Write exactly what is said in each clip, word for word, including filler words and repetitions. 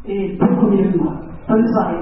et le premier jour. Bonne soirée.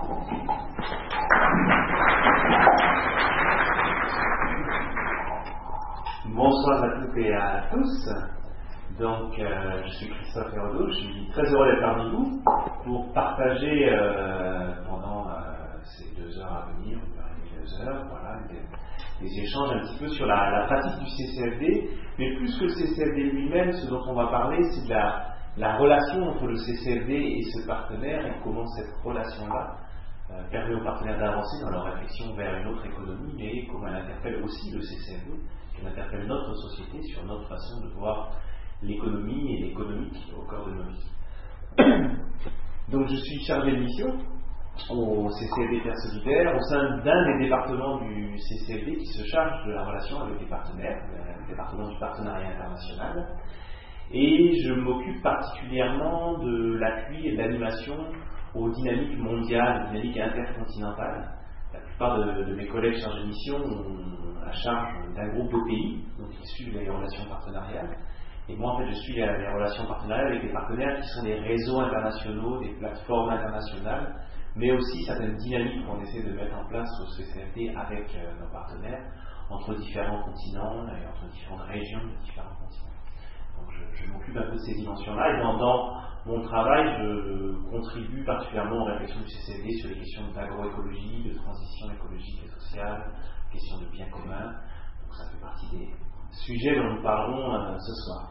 Bonsoir à toutes et à tous. Donc, euh, je suis Christophe Hérodeau, je suis très heureux d'être parmi vous pour partager euh, pendant euh, ces deux heures à venir, une heure et demie, deux heures, voilà, des, des échanges un petit peu sur la, la pratique du C C F D, mais plus que le C C F D lui-même, ce dont on va parler, c'est de la, la relation entre le C C F D et ce partenaire et comment cette relation-là euh, permet aux partenaires d'avancer dans leur réflexion vers une autre économie, mais comment elle interpelle aussi le C C F D, qu'elle interpelle notre société sur notre façon de voir l'économie et l'économique au cœur de nos vies. Donc je suis chargé de mission au C C F D Terre Solidaire, au sein d'un des départements du C C F D qui se charge de la relation avec les partenaires, le département du partenariat international, et je m'occupe particulièrement de l'appui et de l'animation aux dynamiques mondiales, aux dynamiques intercontinentales. La plupart de, de mes collègues chargés de mission ont la charge d'un groupe de pays, donc ils suivent les relations partenariales. Et moi, en fait, je suis les, les relations partenariales avec des partenaires qui sont des réseaux internationaux, des plateformes internationales, mais aussi certaines dynamiques qu'on essaie de mettre en place au C C F D avec euh, nos partenaires, entre différents continents et entre différentes régions de différents continents. Donc, je, je m'occupe un peu de ces dimensions-là, et dans, dans mon travail, je contribue particulièrement aux réflexions du C C F D sur les questions d'agroécologie, de transition écologique et sociale, questions de biens communs. Donc, ça fait partie des sujets dont nous parlerons euh, ce soir.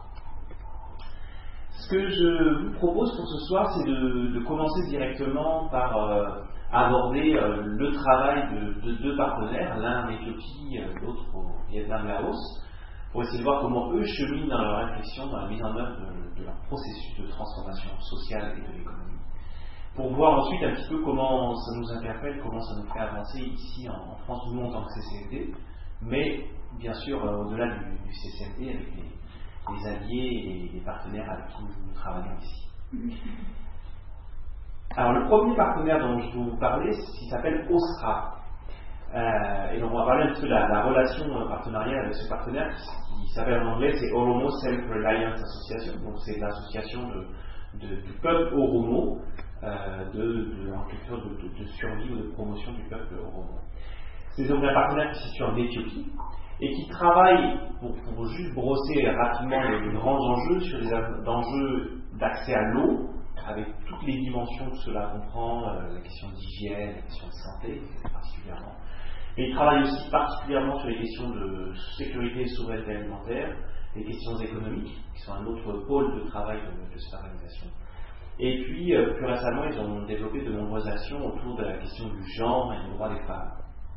Ce que je vous propose pour ce soir, c'est de, de commencer directement par euh, aborder euh, le travail de, de deux partenaires, l'un en Éthiopie, euh, l'autre au Vietnam-Laos, pour essayer de voir comment eux cheminent dans leur réflexion, dans la mise en œuvre de, de leur processus de transformation sociale et de l'économie, pour voir ensuite un petit peu comment ça nous interpelle, comment ça nous fait avancer ici en, en France, nous en tant que C C F D, mais bien sûr euh, au-delà du, du C C F D avec les les alliés et les partenaires avec qui nous travaillons ici. Alors le premier partenaire dont je vais vous parler, c'est ce qui s'appelle OSRA. Euh, et donc on va parler un petit peu de la, la relation partenariale avec ce partenaire qui, qui s'appelle en anglais, c'est Oromo Self-Reliance Association. Donc c'est l'association de, de, du peuple Oromo, euh, de, de, en quelque sorte de, de, de survie ou de promotion du peuple Oromo. C'est donc un partenaire qui se situe en Éthiopie et qui travaille, pour, pour juste brosser rapidement les, les grands enjeux, sur les enjeux d'accès à l'eau, avec toutes les dimensions que cela comprend, euh, la question d'hygiène, la question de santé, particulièrement. Et il travaille aussi particulièrement sur les questions de sécurité et souveraineté alimentaire, les questions économiques, qui sont un autre pôle de travail de, de cette organisation. Et puis, euh, plus récemment, ils ont développé de nombreuses actions autour de la question du genre et du droit des femmes.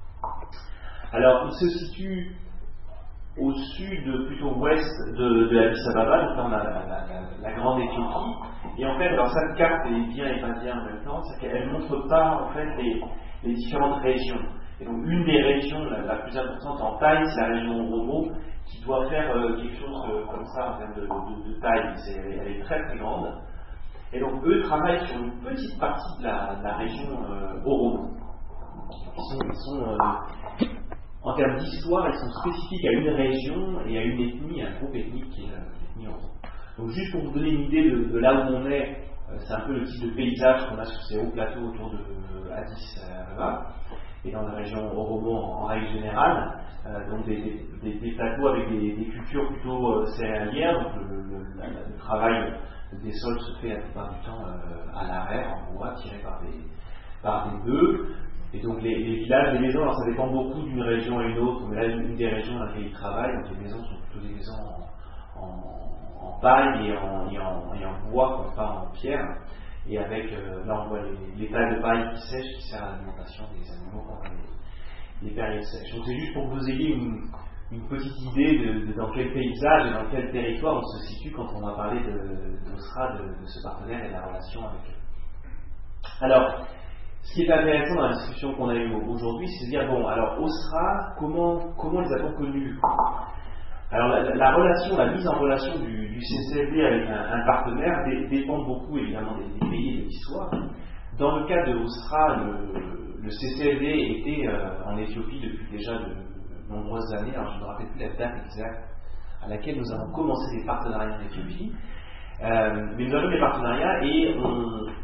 Alors, il se situe au sud, plutôt ouest de, de Addis Ababa, donc là on a la, la, la, la grande Éthiopie, et en fait, alors cette carte est bien et pas bien en même temps, c'est qu'elle ne montre pas en fait les, les différentes régions. Et donc une des régions la, la plus importante en taille, c'est la région Oromo, qui doit faire euh, quelque chose euh, comme ça en termes de, de, de taille, c'est, elle est très très grande. Et donc eux travaillent sur une petite partie de la, de la région euh, Oromo. Ils sont, ils sont euh, en termes d'histoire, ils sont spécifiques à une région et à une ethnie, à un groupe ethnique qui est l'ethnie Oromo. Donc juste pour vous donner une idée de, de là où on est, euh, c'est un peu le type de paysage qu'on a sur ces hauts plateaux autour de euh, Addis Ababa et dans la région Oromo en, en règle générale, euh, donc des, des, des plateaux avec des, des cultures plutôt euh, céréalières, donc le, le, le, le travail des sols se fait la plupart du temps euh, à l'arrêt, en bois, tiré par des, par des bœufs. Et donc les, les villages, les maisons, alors ça dépend beaucoup d'une région à une autre, mais là une des régions dans laquelle ils travaillent, donc les maisons sont plutôt des maisons en, en, en paille et en, et, en, et en bois, quoi, pas en pierre, et avec euh, là on voit les, les tailles de paille qui sèchent, qui servent à l'alimentation des animaux pendant les, les périodes sèches. Donc c'est juste pour que vous ayez une, une petite idée de, de dans quel paysage et dans quel territoire on se situe quand on va parler de d'Osra, de, de ce partenaire et de la relation avec eux. Alors, ce qui est intéressant dans la discussion qu'on a eue aujourd'hui, c'est de dire, bon, alors Osra, comment, comment les a-t-on connus? Alors la, la relation, la mise en relation du, du C C F D avec un, un partenaire dé, dépend beaucoup évidemment des, des pays et de l'histoire. Dans le cas de Osra, le, le C C F D était euh, en Éthiopie depuis déjà de, de nombreuses années, alors je ne me rappelle plus la date exacte à laquelle nous avons commencé des partenariats en Éthiopie, euh, mais nous avons des partenariats et on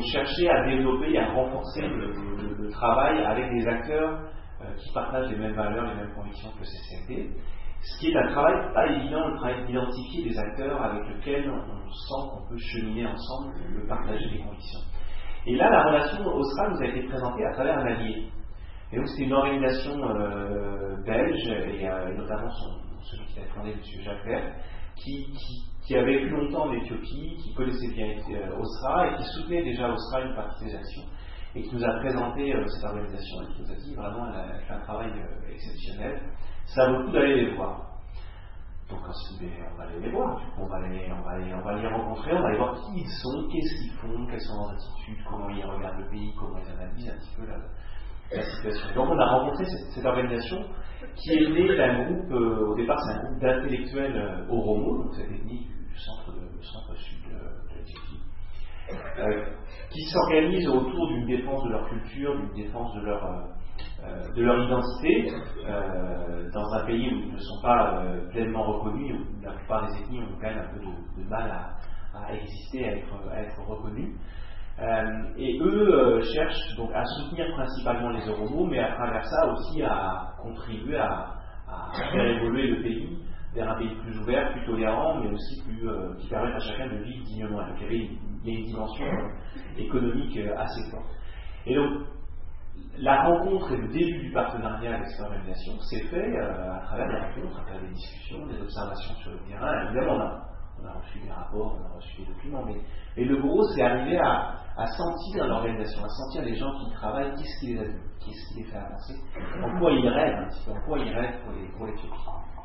donc cherché à développer et à renforcer le, le, le travail avec des acteurs euh, qui partagent les mêmes valeurs, les mêmes convictions que le C C F D. Ce qui est un travail pas évident, le travail d'identifier des acteurs avec lesquels on sent qu'on peut cheminer ensemble, le partager des convictions. Et là, la relation Osra nous a été présentée à travers un allié. Et donc, c'est une organisation euh, belge, et, euh, et notamment son, celui qui a fondé, M. Jacques Vert, qui, qui, qui a vécu longtemps en Éthiopie, qui connaissait bien euh, Osra et qui soutenait déjà Osra une partie des actions, et qui nous a présenté euh, cette organisation et qui nous a dit vraiment elle a fait un travail euh, exceptionnel. Ça vaut le coup d'aller les voir. Donc on s'est dit, on va aller les voir, du coup, on va les, on va les, on va les rencontrer, on va aller voir qui ils sont, qu'est-ce qu'ils font, quelles sont leurs attitudes, comment ils regardent le pays, comment ils analysent un petit peu la, la situation. Donc on a rencontré cette, cette organisation qui est née d'un groupe, euh, au départ c'est un groupe d'intellectuels euh, Oromo, donc cette ethnie du centre, de, du centre sud de, de l'Éthiopie, euh, qui s'organisent autour d'une défense de leur culture, d'une défense de leur... Euh, Euh, de leur identité euh, dans un pays où ils ne sont pas euh, pleinement reconnus, où la plupart des ethnies ont quand même un peu de, de mal à, à exister, à être, à être reconnus. Euh, et eux euh, cherchent donc à soutenir principalement les Oromo, mais à travers ça aussi à contribuer à, à faire évoluer le pays vers un pays plus ouvert, plus tolérant, mais aussi plus, euh, qui permette à chacun de vivre dignement. Donc il y avait une, il y a une dimension euh, économique euh, assez forte. Et donc la rencontre et le début du partenariat avec cette organisation s'est fait euh, à travers des rencontres, à travers des discussions, des observations sur le terrain. Évidemment, on a, on a reçu des rapports, on a reçu des documents, mais, mais le gros, c'est arriver à, à sentir l'organisation, à sentir les gens qui travaillent, qu'est-ce qui les anime, qu'est-ce qui les fait avancer, en quoi ils rêvent un petit peu, en quoi ils rêvent pour les, pour l'Éthiopie.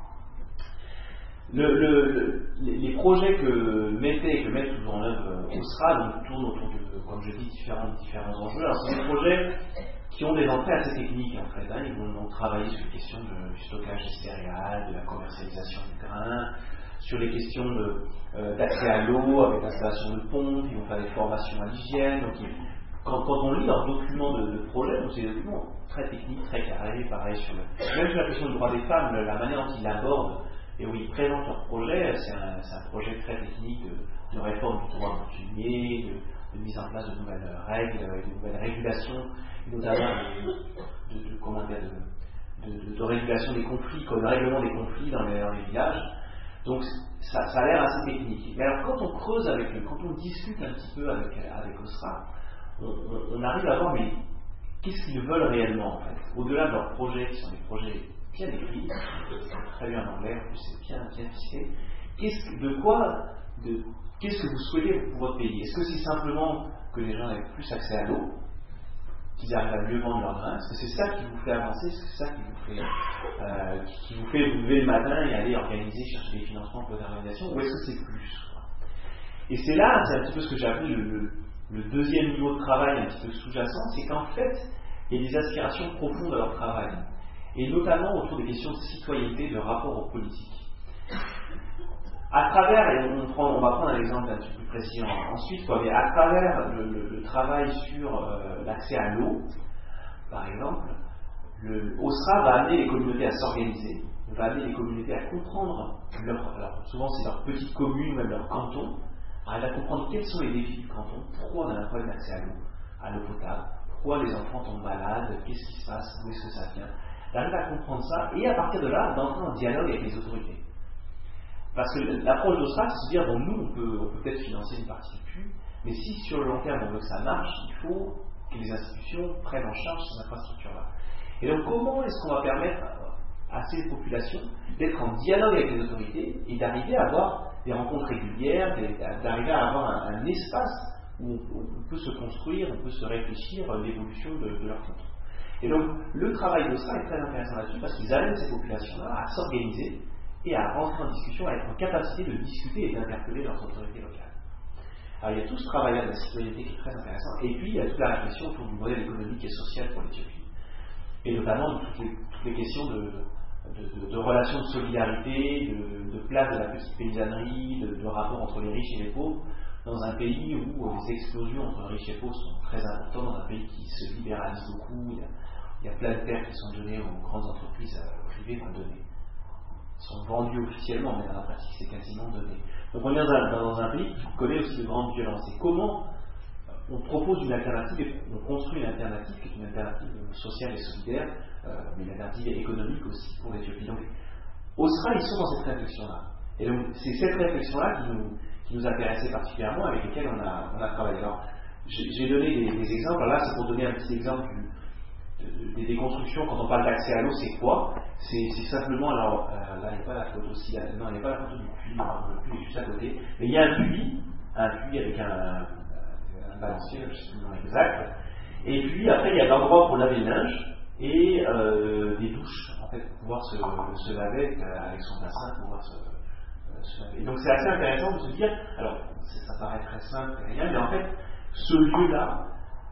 Le, le, le, les projets que mettait et que met toujours en œuvre Osra donc, tournent autour de, comme je dis, différents, différents enjeux. Alors, c'est des projets qui ont des entrées assez techniques en fait. Hein. Ils vont donc travailler sur les questions de, du stockage des céréales, de la commercialisation du grain, sur les questions de, euh, d'accès à l'eau avec l'installation de pompes, ils vont faire des formations à l'hygiène. Donc ils, quand, quand on lit leurs documents de, de projet, donc c'est des documents très techniques, très carrés, pareil sur le, même sur la question du droit des femmes, la manière dont ils l'abordent et où ils présentent leur projet, c'est un, c'est un projet très technique de, de réforme du droit coutumier, de, de mise en place de nouvelles règles, de nouvelles régulations, notamment de, de, de, comment dire, de, de, de, de régulation des conflits, comme le règlement des conflits dans les, dans les villages. Donc ça, ça a l'air assez technique. Mais alors quand on creuse avec eux, quand on discute un petit peu avec, avec Osra, on, on, on arrive à voir mais qu'est-ce qu'ils veulent réellement en fait, au-delà de leurs projets qui sont des projets bien écrits, très bien en anglais, en plus c'est bien, bien ficelé. Qu'est-ce, de quoi, de, qu'est-ce que vous souhaitez pour votre pays? Est-ce que c'est simplement que les gens aient plus accès à l'eau, qu'ils arrivent à mieux vendre leurs grains? Est-ce que c'est ça qui vous fait avancer? Est-ce que c'est ça qui vous fait, euh, qui, qui vous fait vous lever le matin et aller organiser, chercher des financements pour des organisations? Ou est-ce que c'est plus? Et c'est là, c'est un petit peu ce que j'ai appelé le, le, le deuxième niveau de travail un petit peu sous-jacent, c'est qu'en fait, il y a des aspirations profondes à leur travail. Et notamment autour des questions de citoyenneté, de rapport aux politiques. À travers, et on, prend, on va prendre un exemple un petit peu plus précis ensuite, quoi, mais à travers le, le, le travail sur euh, l'accès à l'eau, par exemple, le Osra va amener les communautés à s'organiser, va amener les communautés à comprendre, leur, alors souvent c'est leur petite commune, même leur canton, arriver à comprendre quels sont les défis du canton, pourquoi on a un problème d'accès à l'eau, à l'eau potable, pourquoi les enfants tombent malades, qu'est-ce qui se passe, où est-ce que ça vient. D'arriver à comprendre ça et à partir de là d'entrer en dialogue avec les autorités. Parce que l'approche d'Osra, c'est de se dire bon, nous on peut, on peut peut-être financer une partie du P U, mais si sur le long terme on veut que ça marche, il faut que les institutions prennent en charge ces infrastructures-là. Et donc comment est-ce qu'on va permettre à ces populations d'être en dialogue avec les autorités et d'arriver à avoir des rencontres régulières, d'arriver à avoir un, un espace où on, on peut se construire, on peut se réfléchir à l'évolution de, de leur canton. Et donc, le travail de ça est très intéressant là-dessus parce qu'ils amènent ces populations-là à s'organiser et à rentrer en discussion, à être en capacité de discuter et d'interpeller leurs autorités locales. Alors, il y a tout ce travail-là de la citoyenneté qui est très intéressant, et puis il y a toute la réflexion autour du modèle économique et social pour l'Éthiopie, et notamment de toutes les, toutes les questions de, de, de, de relations de solidarité, de, de place de la petite paysannerie, de, de rapport entre les riches et les pauvres, dans un pays où les explosions entre riches et pauvres sont très importantes, dans un pays qui se libéralise beaucoup. Il y a, il y a plein de terres qui sont données aux grandes entreprises privées, vont donner. Elles sont vendues officiellement, mais dans la pratique, c'est quasiment donné. Donc on est dans un, dans un pays qui connaît aussi de grandes violences. Et comment on propose une alternative, on construit une alternative qui est une alternative sociale et solidaire, euh, mais une alternative économique aussi pour l'Éthiopie. Donc, Osra, ils sont dans cette réflexion-là. Et donc, c'est cette réflexion-là qui nous, qui nous intéressait particulièrement, avec lesquelles on a, on a travaillé. Alors, j'ai donné des, des exemples. Alors là, c'est pour donner un petit exemple du, de, de, des déconstructions. Quand on parle d'accès à l'eau, c'est quoi? C'est simplement, alors, euh, là, il n'y a pas la photo aussi, là, non, il n'y a pas la photo du puits, le puits est juste à côté, mais il y a un puits, un puits avec un, un, un balancier, je ne sais plus le nom exact, et puis après, il y a l'endroit pour laver le linge, et euh, des douches, en fait, pour pouvoir se, se laver avec, avec son bassin, pour pouvoir se, euh, se laver. Et donc, c'est assez intéressant de se dire, alors, ça paraît très simple, rien, mais en fait, ce lieu-là,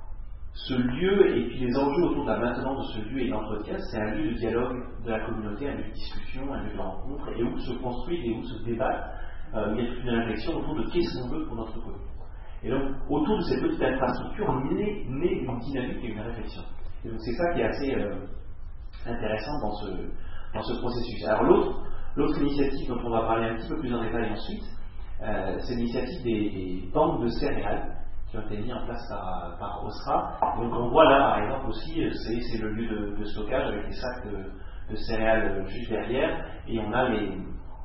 ce lieu et puis les enjeux autour de la maintenance de ce lieu et l'entretien, c'est un lieu de dialogue de la communauté, un lieu de discussion, un lieu de rencontre, et où se construit et où se débat. Euh, il y a toute une réflexion autour de qu'est-ce qu'on veut pour notre commune. Et donc, autour de cette petite infrastructure, naît, naît une dynamique et une réflexion. Et donc, c'est ça qui est assez euh, intéressant dans ce, dans ce processus. Alors, l'autre, l'autre initiative dont on va parler un petit peu plus en détail ensuite, euh, c'est l'initiative des, des banques de céréales qui ont été mis en place par, par Osra. Donc on voit là par exemple aussi, c'est le lieu de, de stockage avec des sacs de, de céréales juste derrière, et on a les,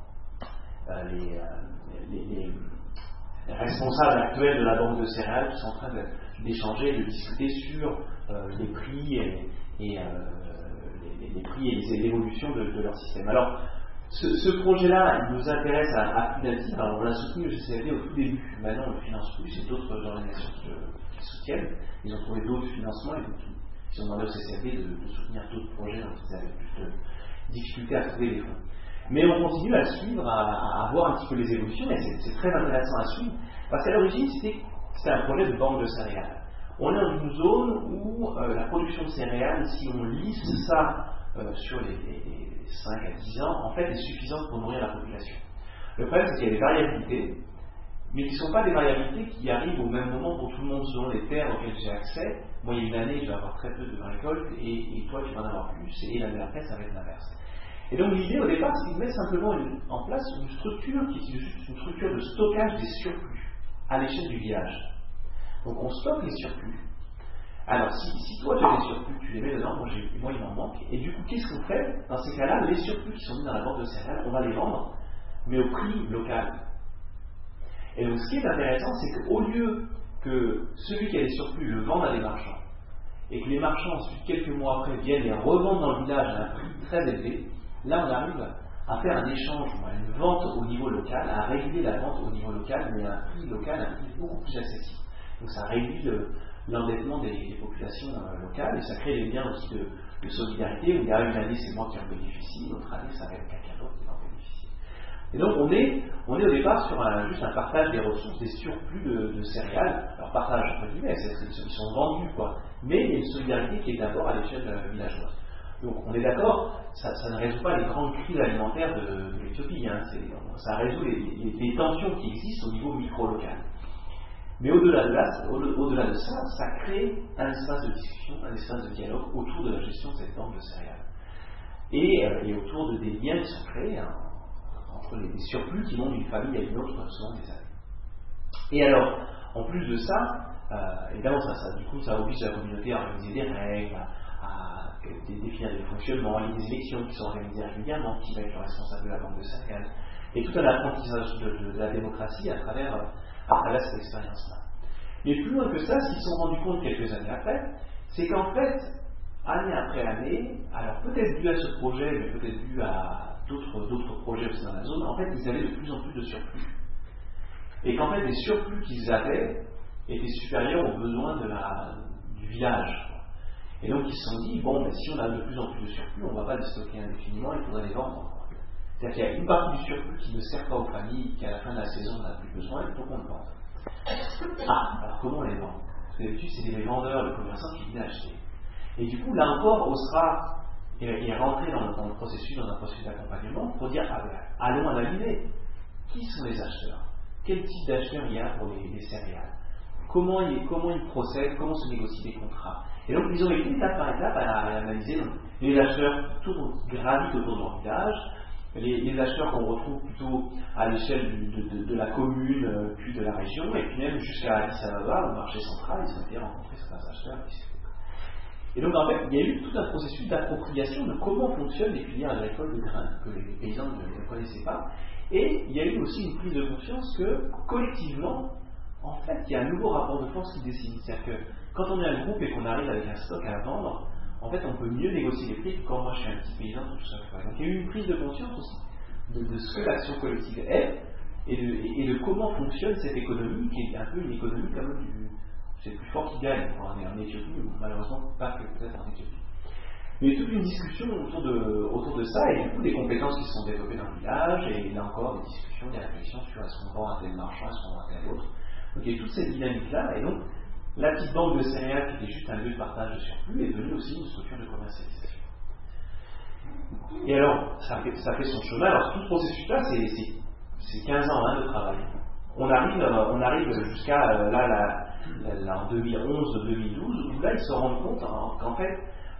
euh, les, euh, les, les, les responsables actuels de la banque de céréales qui sont en train d'échanger, de, de discuter sur euh, les prix et, et euh, les, les prix et l'évolution de, de leur système. Alors, Ce, ce projet-là, il nous intéresse à, à plus d'un titre. Alors, on l'a soutenu au G C L D au tout début. Maintenant, on le finance plus. C'est d'autres organisations qui, qui le soutiennent. Ils ont trouvé d'autres financements et donc ils ont demandé au C C L D de, de soutenir d'autres projets dont ils avaient plus de difficultés à trouver les fonds. Mais on continue à suivre, à, à voir un petit peu les évolutions, et c'est très intéressant à suivre, parce qu'à l'origine, c'était un projet de banque de céréales. On est dans une zone où euh, la production de céréales, si on lisse ça euh, sur les, les, les cinq à dix ans, en fait, est suffisante pour nourrir la population. Le problème, c'est qu'il y a des variabilités, mais qui ne sont pas des variabilités qui arrivent au même moment pour tout le monde selon les terres auxquelles j'ai accès. Moi, il y a une année, je vais avoir très peu de récoltes, et, et toi, tu vas en avoir plus, et l'année d'après, ça va être l'inverse. Et donc, l'idée, au départ, c'est de mettre simplement une, en place une structure qui est juste une structure de stockage des surplus à l'échelle du village. Donc, on stocke les surplus. Alors, si, si toi tu as des surplus, tu les mets dedans, moi, moi il m'en manque, et du coup, qu'est-ce qu'on fait? Dans ces cas-là, les surplus qui sont mis dans la banque de céréales, on va les vendre, mais au prix local. Et donc, ce qui est intéressant, c'est qu'au lieu que celui qui a des surplus le vende à des marchands, et que les marchands, ensuite, quelques mois après, viennent les revendre dans le village à un prix très élevé, là, on arrive à faire un échange, une vente au niveau local, à réguler la vente au niveau local, mais à un prix local, un prix beaucoup plus accessible. Donc, ça réduit le l'endettement des, des populations euh, locales, et ça crée des liens aussi de, de solidarité, où il y a une année c'est moi qui en bénéficie, l'autre année ça va être quelqu'un d'autre qui va en bénéficier. Et donc on est, on est au départ sur un, juste un partage des ressources, des surplus de, de céréales, alors partage entre guillemets, ils sont vendus quoi, mais il y a une solidarité qui est d'abord à l'échelle euh, villageoise. Donc on est d'accord, ça, ça ne résout pas les grandes crises alimentaires de, de l'Éthiopie, hein, ça résout les, les, les tensions qui existent au niveau micro-local. Mais au-delà de, là, au-delà de ça, ça crée un espace de discussion, un espace de dialogue autour de la gestion de cette banque de céréales. Et, euh, et autour de des liens qui sont créés hein, entre les, les surplus qui vont d'une famille à une autre selon des années. Et alors, en plus de ça, euh, évidemment, ça, ça, du coup, ça oblige la communauté à organiser des règles, à, à définir des fonctionnements, il y a des élections qui sont organisées régulièrement, qui va être le responsable de la banque de céréales, et tout un apprentissage de, de, de la démocratie à travers à travers cette expérience-là. Mais plus loin que ça, ce qu'ils se sont rendus compte quelques années après, c'est qu'en fait, année après année, alors peut-être dû à ce projet, mais peut-être dû à d'autres, d'autres projets aussi dans la zone, en fait, ils avaient de plus en plus de surplus. Et qu'en fait, les surplus qu'ils avaient étaient supérieurs aux besoins de la, du village. Et donc, ils se sont dit, bon, mais si on a de plus en plus de surplus, on ne va pas les stocker indéfiniment, il faudrait les vendre. C'est-à-dire qu'il y a une partie du surplus qui ne sert pas aux familles, qui à la fin de la saison n'a plus besoin, il faut qu'on le vende. Ah, alors comment on les vend? Parce que d'habitude, c'est les vendeurs, les commerçants qui viennent acheter. Et du coup, là encore, Osra est, est rentré dans le, dans le processus, dans un processus d'accompagnement, pour dire, ah, ben, allons analyser. Qui sont les acheteurs? Quel type d'acheteurs il y a pour les, les céréales? Comment ils, comment ils procèdent? Comment se négocient les contrats? Et donc, ils ont été étape par étape à, à analyser. Donc, les acheteurs tournent, gravitent autour de leur village. les, les acheteurs qu'on retrouve plutôt à l'échelle de, de, de la commune, euh, puis de la région, et puis même jusqu'à Addis Ababa, au marché central, ils ont été rencontrés certains acheteurs. Et donc en fait, il y a eu tout un processus d'appropriation de comment fonctionnent les filières agricoles de grains, que les paysans ne, ne connaissaient pas, et il y a eu aussi une prise de conscience que, collectivement, en fait, il y a un nouveau rapport de force qui décide. C'est-à-dire que quand on est un groupe et qu'on arrive avec un stock à vendre, en fait, on peut mieux négocier les prix que quand moi je suis un petit paysan tout seul. Donc il y a eu une prise de conscience aussi de, de ce que l'action collective est et de, et de comment fonctionne cette économie qui est un peu une économie comme du. C'est le plus fort qui gagne. On est en Éthiopie, ou malheureusement pas que peut-être en Éthiopie. Mais il y a toute une discussion autour de, autour de ça et du coup des compétences qui se sont développées dans le village et là encore des discussions, des réflexions sur est-ce qu'on vend à tel marchand, est-ce qu'on vend à tel autre. Donc il y a toute cette dynamique-là et donc la petite banque de céréales qui était juste un lieu de partage de surplus est devenue aussi une structure de commercialisation. Et alors, ça fait, ça fait son chemin. Alors tout ce processus-là, c'est, c'est, c'est quinze ans hein, de travail. On arrive, euh, on arrive jusqu'à euh, là, la, la, la, en deux mille onze deux mille douze, où là ils se rendent compte hein, qu'en fait,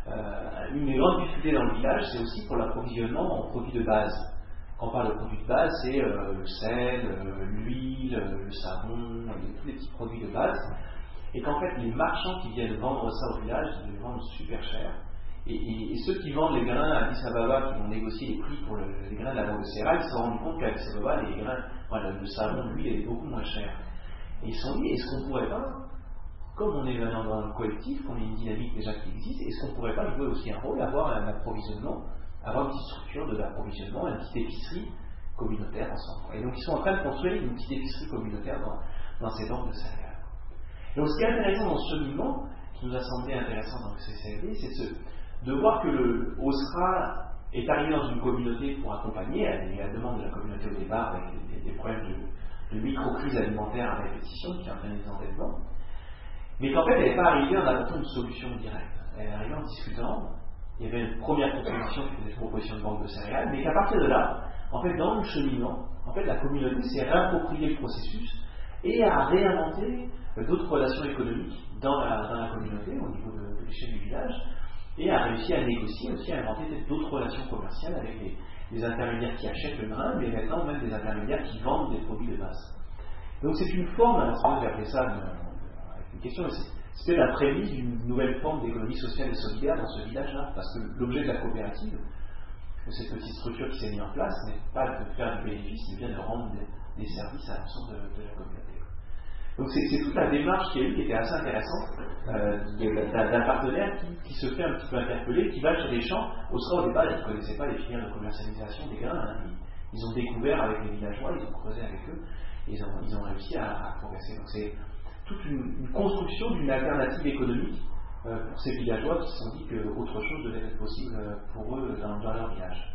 euh, une des grandes difficultés dans le village, c'est aussi pour l'approvisionnement en produits de base. Quand on parle de produits de base, c'est euh, le sel, euh, l'huile, euh, le savon, et tous les petits produits de base. Et qu'en fait, les marchands qui viennent vendre ça au village, ils le vendent super cher. Et, et, et ceux qui vendent les grains à Addis Ababa, qui vont négocier les prix pour le, les grains de la banque de céréales, ils se rendent compte qu'à Addis Ababa, les grains, voilà, le savon, l'huile, est beaucoup moins cher. Et ils se sont dit, est-ce qu'on pourrait pas, comme on est maintenant dans le collectif, qu'on ait une dynamique déjà qui existe, est-ce qu'on pourrait pas jouer aussi un rôle, avoir un approvisionnement, avoir une petite structure de l'approvisionnement, une petite épicerie communautaire ensemble. Et donc ils sont en train de construire une petite épicerie communautaire dans, dans ces banques de céréales. Donc ce qui est intéressant dans ce cheminement, qui nous a semblé intéressant dans le C C L D, c'est ce, de voir que le OSRA est arrivé dans une communauté pour accompagner, à la demande de la communauté au départ, avec des, des problèmes de, de micro-crise alimentaire à répétition qui entraînent des endettements, mais qu'en fait elle n'est pas arrivée en apportant une solution directe. Elle est arrivée en discutant, il y avait une première proposition qui était une proposition de banque de céréales, mais qu'à partir de là, en fait dans le cheminement, en fait la communauté s'est réappropriée le processus et a réinventé d'autres relations économiques dans la, dans la communauté, au niveau de, de l'échelle du village, et a réussi à négocier aussi, à inventer d'autres relations commerciales avec les, les intermédiaires qui achètent le grain, mais maintenant même des intermédiaires qui vendent des produits de base. Donc c'est une forme, alors si vous appelez ça une, avec une question, c'était la prémisse d'une nouvelle forme d'économie sociale et solidaire dans ce village-là, parce que l'objet de la coopérative, de cette petite structure qui s'est mise en place, n'est pas de faire du bénéfice, mais bien de rendre des, des services à l'ensemble de, de la communauté. Donc c'est, c'est toute la démarche qu'il y a eu qui était assez intéressante euh, d'un, d'un partenaire qui, qui se fait un petit peu interpeller, qui va chez les champs. OSRA au départ, ils ne connaissaient pas les filières de commercialisation des grains. Hein. Ils, ils ont découvert avec les villageois, ils ont creusé avec eux, et ils ont, ils ont réussi à, à progresser. Donc c'est toute une, une construction d'une alternative économique euh, pour ces villageois qui se sont dit qu'autre chose devait être possible pour eux dans, dans leur village.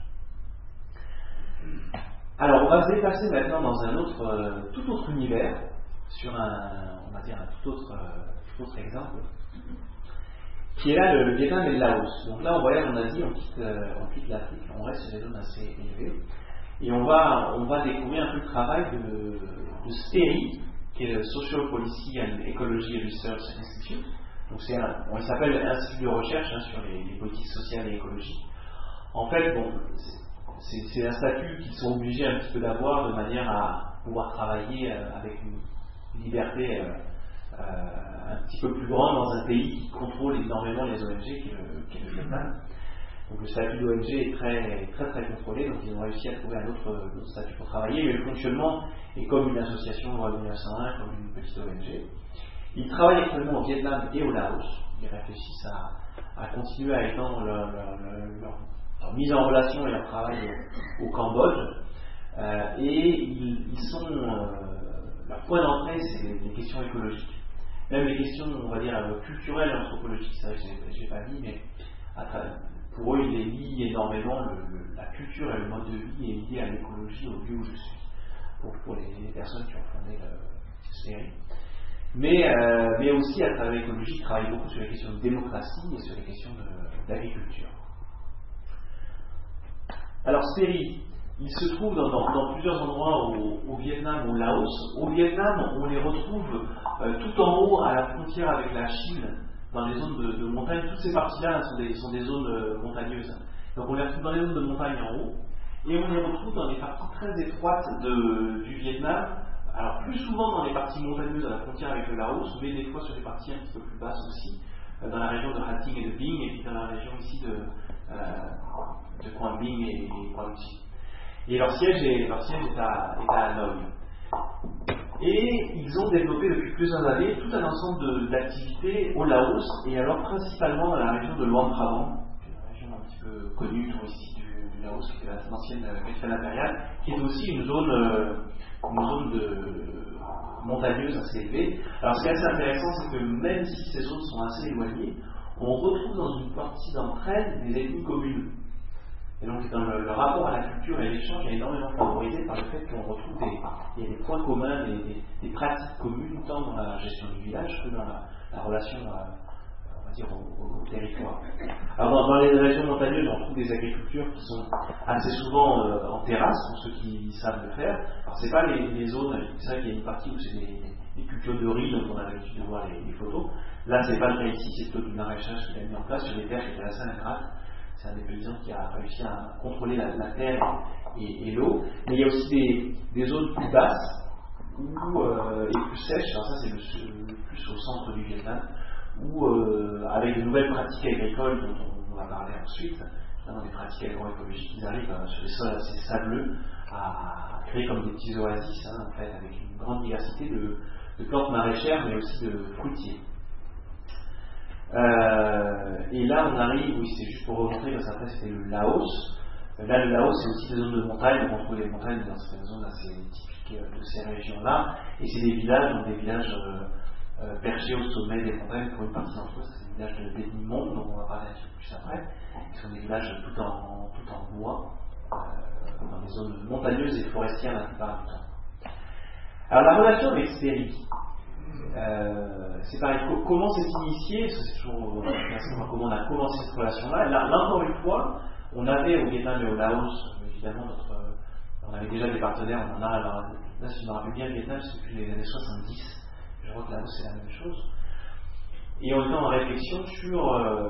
Alors on va se déplacer maintenant dans un autre, euh, tout autre univers, sur un, on va dire un tout autre, euh, tout autre exemple, qui est là le, le Vietnam et le Laos. Donc là on voyage en Asie, on quitte, euh, on quitte l'Afrique, on reste sur des zones assez élevées, et on va, on va découvrir un peu le travail de, de S P E R I, qui est le Social Policy and Ecology Research Institute. Donc c'est un, on s'appelle Institut de recherche hein, sur les, les politiques sociales et écologiques. En fait, bon, c'est, c'est, c'est un statut qu'ils sont obligés un petit peu d'avoir de manière à pouvoir travailler euh, avec une liberté euh, euh, un petit peu plus grande dans un pays qui contrôle énormément les O N G qui est le, qui est le Vietnam. Donc le statut d'O N G est très très très contrôlé, donc ils ont réussi à trouver un autre, autre statut pour travailler, mais le fonctionnement est comme une association en mille neuf cent un, comme une petite O N G. Ils travaillent actuellement au Vietnam et au Laos, ils réfléchissent à, à continuer à étendre leur, leur, leur, leur, leur mise en relation et leur travail au, au Cambodge, euh, et ils, ils sont... Euh, leur point d'entrée, c'est les, les questions écologiques. Même les questions, on va dire, culturelles et anthropologiques, c'est vrai que je n'ai pas dit, mais à travers, pour eux, ils les lient énormément. Le, le, la culture et le mode de vie est lié à l'écologie, au lieu où je suis, pour, pour les, les personnes qui ont fondé le S P E R I. Mais, euh, mais aussi, à travers l'écologie, ils travaillent beaucoup sur les questions de démocratie et sur les questions de, d'agriculture. Alors, S P E R I, ils se trouvent dans, dans, dans plusieurs endroits au, au Vietnam, au Laos. Au Vietnam, on les retrouve euh, tout en haut à la frontière avec la Chine, dans les zones de, de montagne. Toutes ces parties-là sont des, sont des zones euh, montagneuses. Donc on les retrouve dans les zones de montagne en haut. et on les retrouve dans des parties très étroites de, du Vietnam, alors plus souvent dans les parties montagneuses à la frontière avec le Laos, mais des fois sur des parties un petit peu plus basses aussi, euh, dans la région de Ha Tinh et de Binh, et puis dans la région ici de, euh, de Quang Binh et, et Quang Tri. Et leur siège est, leur siège est à, est à Hanoï. Et ils ont développé depuis plusieurs années tout un ensemble d'activités au Laos, et alors principalement dans la région de Luang Prabang, une région un petit peu connue touristique du, du Laos, qui était l'ancienne capitale impériale, qui est aussi une zone, euh, une zone de, montagneuse assez élevée. Alors ce qui est assez intéressant, c'est que même si ces zones sont assez éloignées, on retrouve dans une partie d'entre elles des ethnies communes. Et donc dans le, le rapport à la culture et l'échange est énormément favorisé par le fait qu'on retrouve des, il y a des points communs, des, des, des pratiques communes, tant dans la gestion du village que dans la, la relation à, on va dire, au, au, au territoire. Alors dans, dans les régions montagneuses, on trouve des agricultures qui sont assez souvent euh, en terrasse, pour ceux qui savent le faire. Alors c'est pas les, les zones, c'est vrai qu'il y a une partie où c'est des, des cultures de riz, dont on a l'habitude de voir les, les photos. Là c'est pas le cas ici, c'est plutôt du maraîchage qu'il a mis en place sur des terres qui étaient assez ingrates. C'est un des paysans qui a réussi à contrôler la, la terre et, et l'eau. Mais il y a aussi des, des zones plus basses où, euh, et plus sèches, alors ça c'est le, le plus au centre du Vietnam, où euh, avec de nouvelles pratiques agricoles dont on, on va parler ensuite, dans des pratiques agroécologiques, ils arrivent euh, sur des sols assez sableux à, à créer comme des petits oasis, hein, en fait, avec une grande diversité de, de plantes maraîchères mais aussi de fruitiers. Euh, et là on arrive, oui c'est juste pour remontrer parce qu'après c'était le Laos. Euh, là le Laos c'est aussi des zones de montagne, on trouve les montagnes dans certaines zones assez typiques de ces régions-là, et c'est des villages, donc des villages euh, euh, perchés au sommet des montagnes pour une partie d'entre eux, c'est des villages de Beni Mon, dont on va parler un petit peu plus après, qui sont des villages tout en, tout en bois, euh, dans des zones montagneuses et forestières la plupart du temps. Alors la relation avec Sperry, Euh, c'est pareil, comment c'est initié, c'est toujours euh, comment on a commencé cette relation-là. Là, là, encore une fois, on avait au Vietnam et au Laos, évidemment, notre, euh, on avait déjà des partenaires, on en a, alors, là, si je me rappelle bien, le Vietnam, c'est depuis les années soixante-dix, je crois que le Laos, c'est la même chose. Et on était en réflexion sur euh,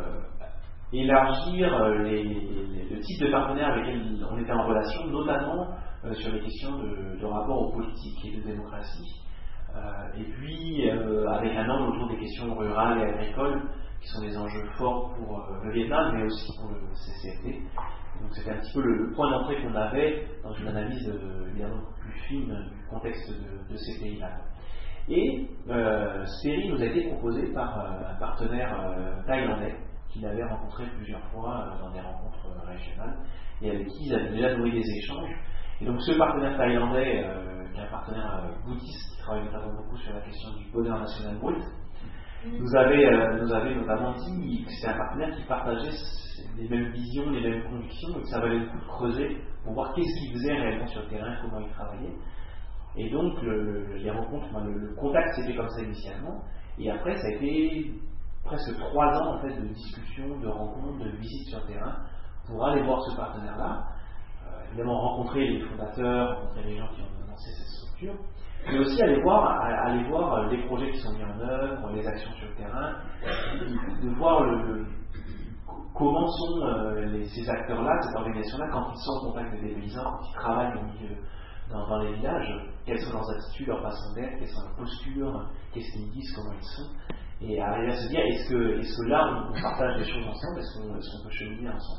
élargir les, les, le type de partenaires avec lesquels on était en relation, notamment euh, sur les questions de, de rapport aux politiques et de démocratie. Euh, et puis euh, avec un angle autour des questions rurales et agricoles qui sont des enjeux forts pour euh, le Vietnam mais aussi pour le C C F D. Donc c'était un petit peu le, le point d'entrée qu'on avait dans une analyse euh, évidemment plus fine du contexte de, de ces pays-là. Et euh, Sperry nous a été proposé par euh, un partenaire euh, thaïlandais qu'il avait rencontré plusieurs fois euh, dans des rencontres euh, régionales et avec qui ils avaient déjà noué des échanges. Et donc ce partenaire thaïlandais, euh, qui est un partenaire euh, bouddhiste qui travaille notamment beaucoup sur la question du bonheur national brut, nous avait, euh, nous avait notamment dit que c'est un partenaire qui partageait les mêmes visions, les mêmes convictions, et que ça valait le coup de creuser pour voir qu'est-ce qu'il faisait réellement sur le terrain, comment il travaillait. Et donc le, les rencontres, enfin, le, le contact s'est fait comme ça initialement, et après ça a été presque trois ans en fait de discussions, de rencontres, de visites sur le terrain pour aller voir ce partenaire-là. Évidemment rencontrer les fondateurs, rencontrer les gens qui ont lancé cette structure, mais aussi aller voir, aller voir les projets qui sont mis en œuvre, les actions sur le terrain, de voir le, le, comment sont euh, les, ces acteurs-là, cette organisation-là, quand ils sont en contact avec des paysans, quand ils travaillent au milieu, dans, dans les villages, quelles sont leurs attitudes, leurs façons d'être, quelles sont leurs postures, qu'est-ce qu'ils disent, comment ils sont, et arriver à se dire, est-ce que, est-ce que là on, on partage des choses ensemble, est-ce qu'on, est-ce qu'on peut cheminer ensemble.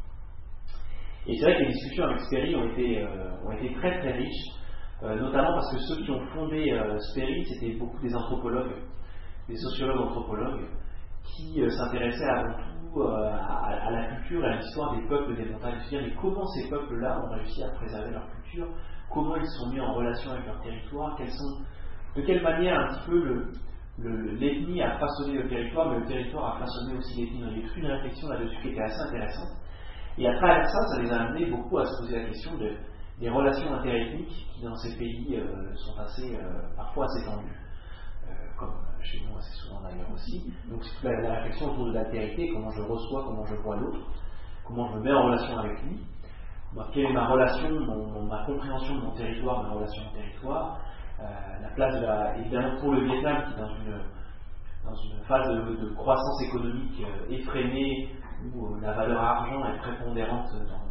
Et c'est vrai que les discussions avec Sperry ont été, euh, ont été très très riches, euh, notamment parce que ceux qui ont fondé euh, Sperry, c'était beaucoup des anthropologues, des sociologues anthropologues, qui euh, s'intéressaient avant tout euh, à, à la culture et à l'histoire des peuples des montagnes. C'est-à-dire, mais comment ces peuples-là ont réussi à préserver leur culture, comment ils sont mis en relation avec leur territoire, quels sont, de quelle manière un petit peu le, le, l'ethnie a façonné le territoire, mais le territoire a façonné aussi l'ethnie. Il y a eu une réflexion là-dessus qui était assez intéressante. Et à travers ça, ça les a amenés beaucoup à se poser la question de, des relations interethniques qui dans ces pays euh, sont assez, euh, parfois assez tendues, euh, comme chez nous assez souvent d'ailleurs aussi. Donc c'est toute la, la réflexion autour de l'altérité, comment je reçois, comment je vois l'autre, comment je me mets en relation avec lui, moi, quelle est ma relation, mon, mon, ma compréhension de mon territoire, ma relation au territoire, euh, la place de la, évidemment pour le Vietnam qui est dans une, dans une phase de, de croissance économique euh, effrénée, où euh, la valeur argent est prépondérante dans, dans, dans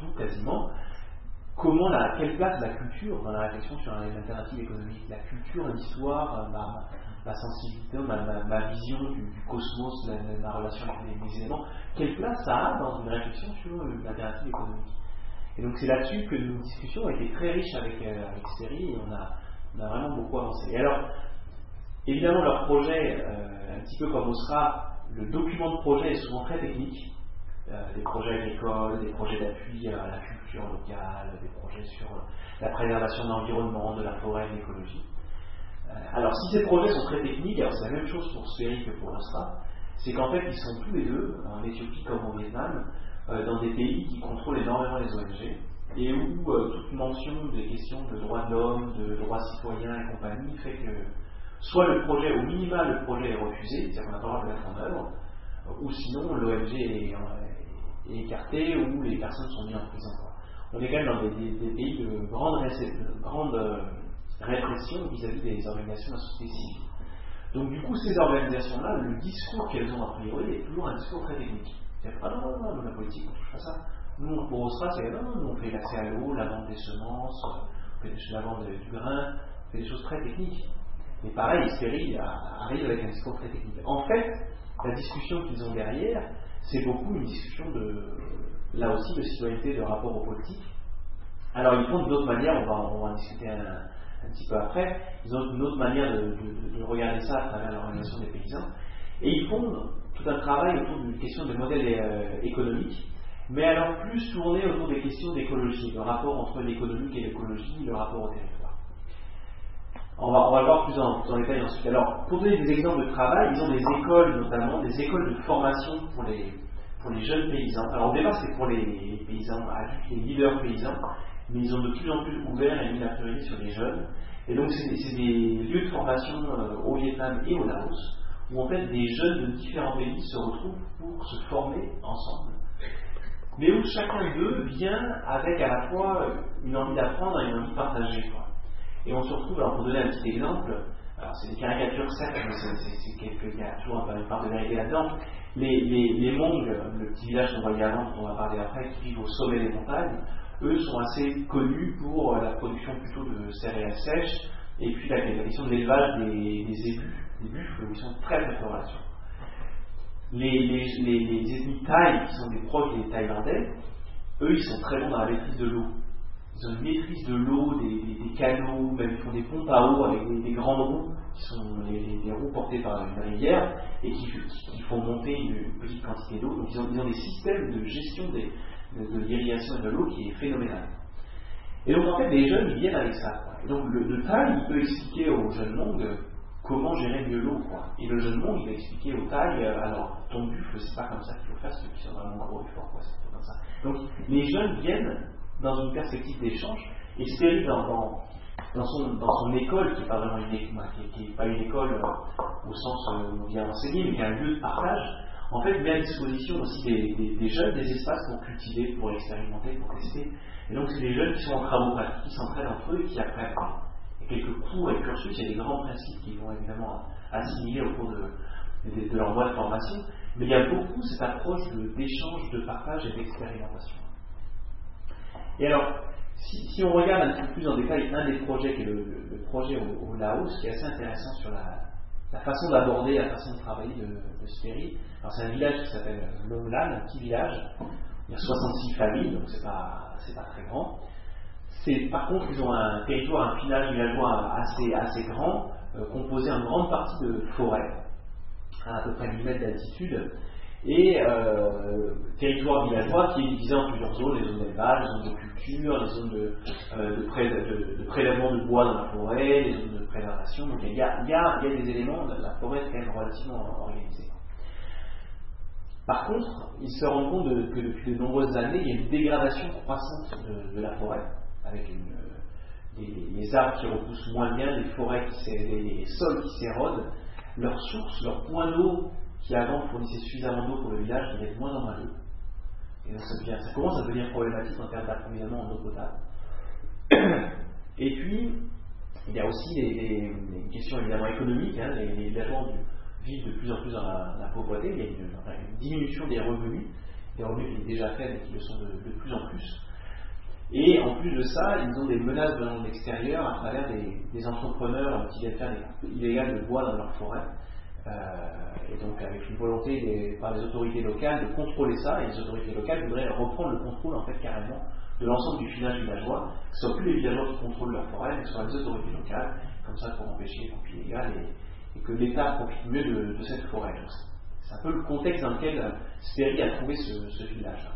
tout quasiment. Comment la, quelle place la culture dans la réflexion sur les alternatives économiques, la culture, l'histoire, ma, ma sensibilité, ma, ma, ma vision du, du cosmos, ma, ma relation avec les, les éléments, quelle place ça a dans une réflexion sur l'alternative économique. Et donc c'est là-dessus que nos discussions ont été très riches avec, euh, avec Stéry et on a, on a vraiment beaucoup avancé. Et alors, évidemment, leur projet, euh, un petit peu comme Osra, le document de projet est souvent très technique. Euh, des projets agricoles, des projets d'appui à la culture locale, des projets sur euh, la préservation de l'environnement, de la forêt, de l'écologie. Euh, alors si ces projets sont très techniques, alors c'est la même chose pour Sphérique que pour Osra, c'est qu'en fait ils sont tous les deux, en Éthiopie comme au Vietnam, euh, dans des pays qui contrôlent énormément les O N G et où euh, toute mention des questions de droits de l'homme, de droits citoyens et compagnie fait que soit le projet, au minima le projet est refusé, c'est-à-dire qu'on n'a pas le droit de le mettre en œuvre, ou sinon l'O N G est, est écarté ou les personnes sont mises en prison. Quoi. On est quand même dans des, des, des pays de grande, de grande euh, répression vis-à-vis des organisations de la société civile. Donc du coup, ces organisations-là, le discours qu'elles ont a priori est toujours un discours très technique. C'est-à-dire, ah non, non, non, non, la politique, on ne touche pas ça. Nous, pour Osra, c'est non, non, on fait l'accès à l'eau, la vente des semences, on fait la vente du grain, on fait des choses très techniques. Mais pareil, Sphérique arrive avec un discours très technique. En fait, la discussion qu'ils ont derrière, c'est beaucoup une discussion de, là aussi, de citoyenneté, de rapport aux politiques. Alors, ils font d'une autre manière, on va, on va en discuter un, un petit peu après, ils ont une autre manière de, de, de regarder ça à travers l'organisation des paysans, et ils font tout un travail autour d'une question de modèles euh, économiques, mais alors plus tourné autour des questions d'écologie, le rapport entre l'économique et l'écologie, le rapport au territoire. On va, on va le voir plus en, plus en détail ensuite. Alors, pour donner des exemples de travail, ils ont des écoles, notamment des écoles de formation pour les, pour les jeunes paysans. Alors, au départ, c'est pour les, les paysans adultes, les leaders paysans, mais ils ont de plus en plus ouvert et mis la priorité sur les jeunes. Et donc, c'est, c'est des lieux de formation euh, au Vietnam et au Laos, où en fait des jeunes de différents pays se retrouvent pour se former ensemble, mais où chacun d'eux vient avec à la fois une envie d'apprendre et une envie de partager, quoi. Et on se retrouve, alors pour donner un petit exemple, alors c'est des caricatures certes, mais c'est, c'est, c'est quelque, il y a toujours une part de vérité là-dedans. Les, les, les Hmong, le petit village qu'on voyait avant, dont on va parler après, qui vivent au sommet des montagnes, eux sont assez connus pour la production plutôt de céréales sèches, et puis la, la question de l'élevage des, des ébus, des buffles, où ils sont très très forts là-dessus. Les, les, les, les ethnies Thaï, qui sont des proches des Thaïlandais, eux ils sont très bons dans la maîtrise de l'eau. Ils ont une maîtrise de l'eau, des, des, des canaux, même ils font des pompes à eau avec des, des grandes roues, qui sont les, les, les roues portées par une rivière, et qui, qui, qui font monter une, une petite quantité d'eau. Donc ils ont, ils ont des systèmes de gestion des, de, de l'irrigation et de l'eau qui est phénoménal. Et donc en fait les jeunes ils viennent avec ça, quoi. Et donc le, le Thaï il peut expliquer aux jeunes Hmong comment gérer mieux l'eau, quoi. Et le jeune Hmong il va expliquer au Thaï, euh, alors ton buffle c'est pas comme ça qu'il faut faire, ceux qui sont vraiment gros et forts, quoi, c'est comme ça. Donc les jeunes viennent dans une perspective d'échange, et Sphérique dans, dans, dans, son, dans son école, qui n'est pas vraiment une école, qui n'est pas une école euh, au sens euh, où on vient enseigner, mais qui est un lieu de partage, en fait met à disposition aussi des, des, des jeunes des espaces pour cultiver, pour expérimenter, pour tester. Et donc c'est des jeunes qui sont en travaux pratiques, qui s'entraident entre eux et qui apprennent. Il y a quelques cours et cursus, il y a des grands principes qu'ils vont évidemment assimiler au cours de, de, de leur voie de formation, mais il y a beaucoup cette approche de, d'échange, de partage et d'expérimentation. Et alors, si, si on regarde un petit peu plus en détail un des projets, qui est le, le, le projet au, au Laos, qui est assez intéressant sur la, la façon d'aborder, la façon de travailler de, de Sphérique. Alors c'est un village qui s'appelle Longlan, un petit village, il y a soixante-six familles, donc c'est pas, c'est pas très grand. C'est, par contre, ils ont un territoire, un village villageois assez, assez grand, euh, composé en grande partie de forêt, à à peu près mille mètres d'altitude, et euh, territoire villageois qui est divisé en plusieurs zones, les zones d'élevage, les zones de culture, les zones de, euh, de, pré, de, de prélèvement de bois dans la forêt, les zones de préservation. Donc il y a, il y a, il y a des éléments, la forêt est quand même relativement organisée. Par contre, ils se rendent compte de, que depuis de nombreuses années, il y a une dégradation croissante de, de la forêt, avec une, euh, les, les arbres qui repoussent moins bien, les forêts, qui les, les sols qui s'érodent, leurs sources, leurs points d'eau qui avant fournissaient suffisamment d'eau pour le village, deviennent de moins en moins d'eau. Et donc ça, devient, ça commence à devenir problématique en termes d'approvisionnement en eau potable. Et puis, il y a aussi des, des, des questions évidemment économiques, hein, les, les villageois vivent de plus en plus dans la, dans la pauvreté, il y a une, une diminution des revenus, des revenus qui sont déjà faits mais qui le sont de, de plus en plus. Et en plus de ça, ils ont des menaces venant de l'extérieur à travers des, des entrepreneurs qui viennent faire des coupes illégales de bois dans leur forêt. Euh, et donc avec une volonté des, par les autorités locales de contrôler ça, et les autorités locales voudraient reprendre le contrôle en fait carrément de l'ensemble du filage villageois, que ce soit plus les villageois qui contrôlent leur forêt, mais que ce soit les autorités locales, comme ça pour empêcher les coupes illégales et, et que l'État profite mieux de, de cette forêt. Donc, c'est un peu le contexte dans lequel Sperry a trouvé ce, ce village.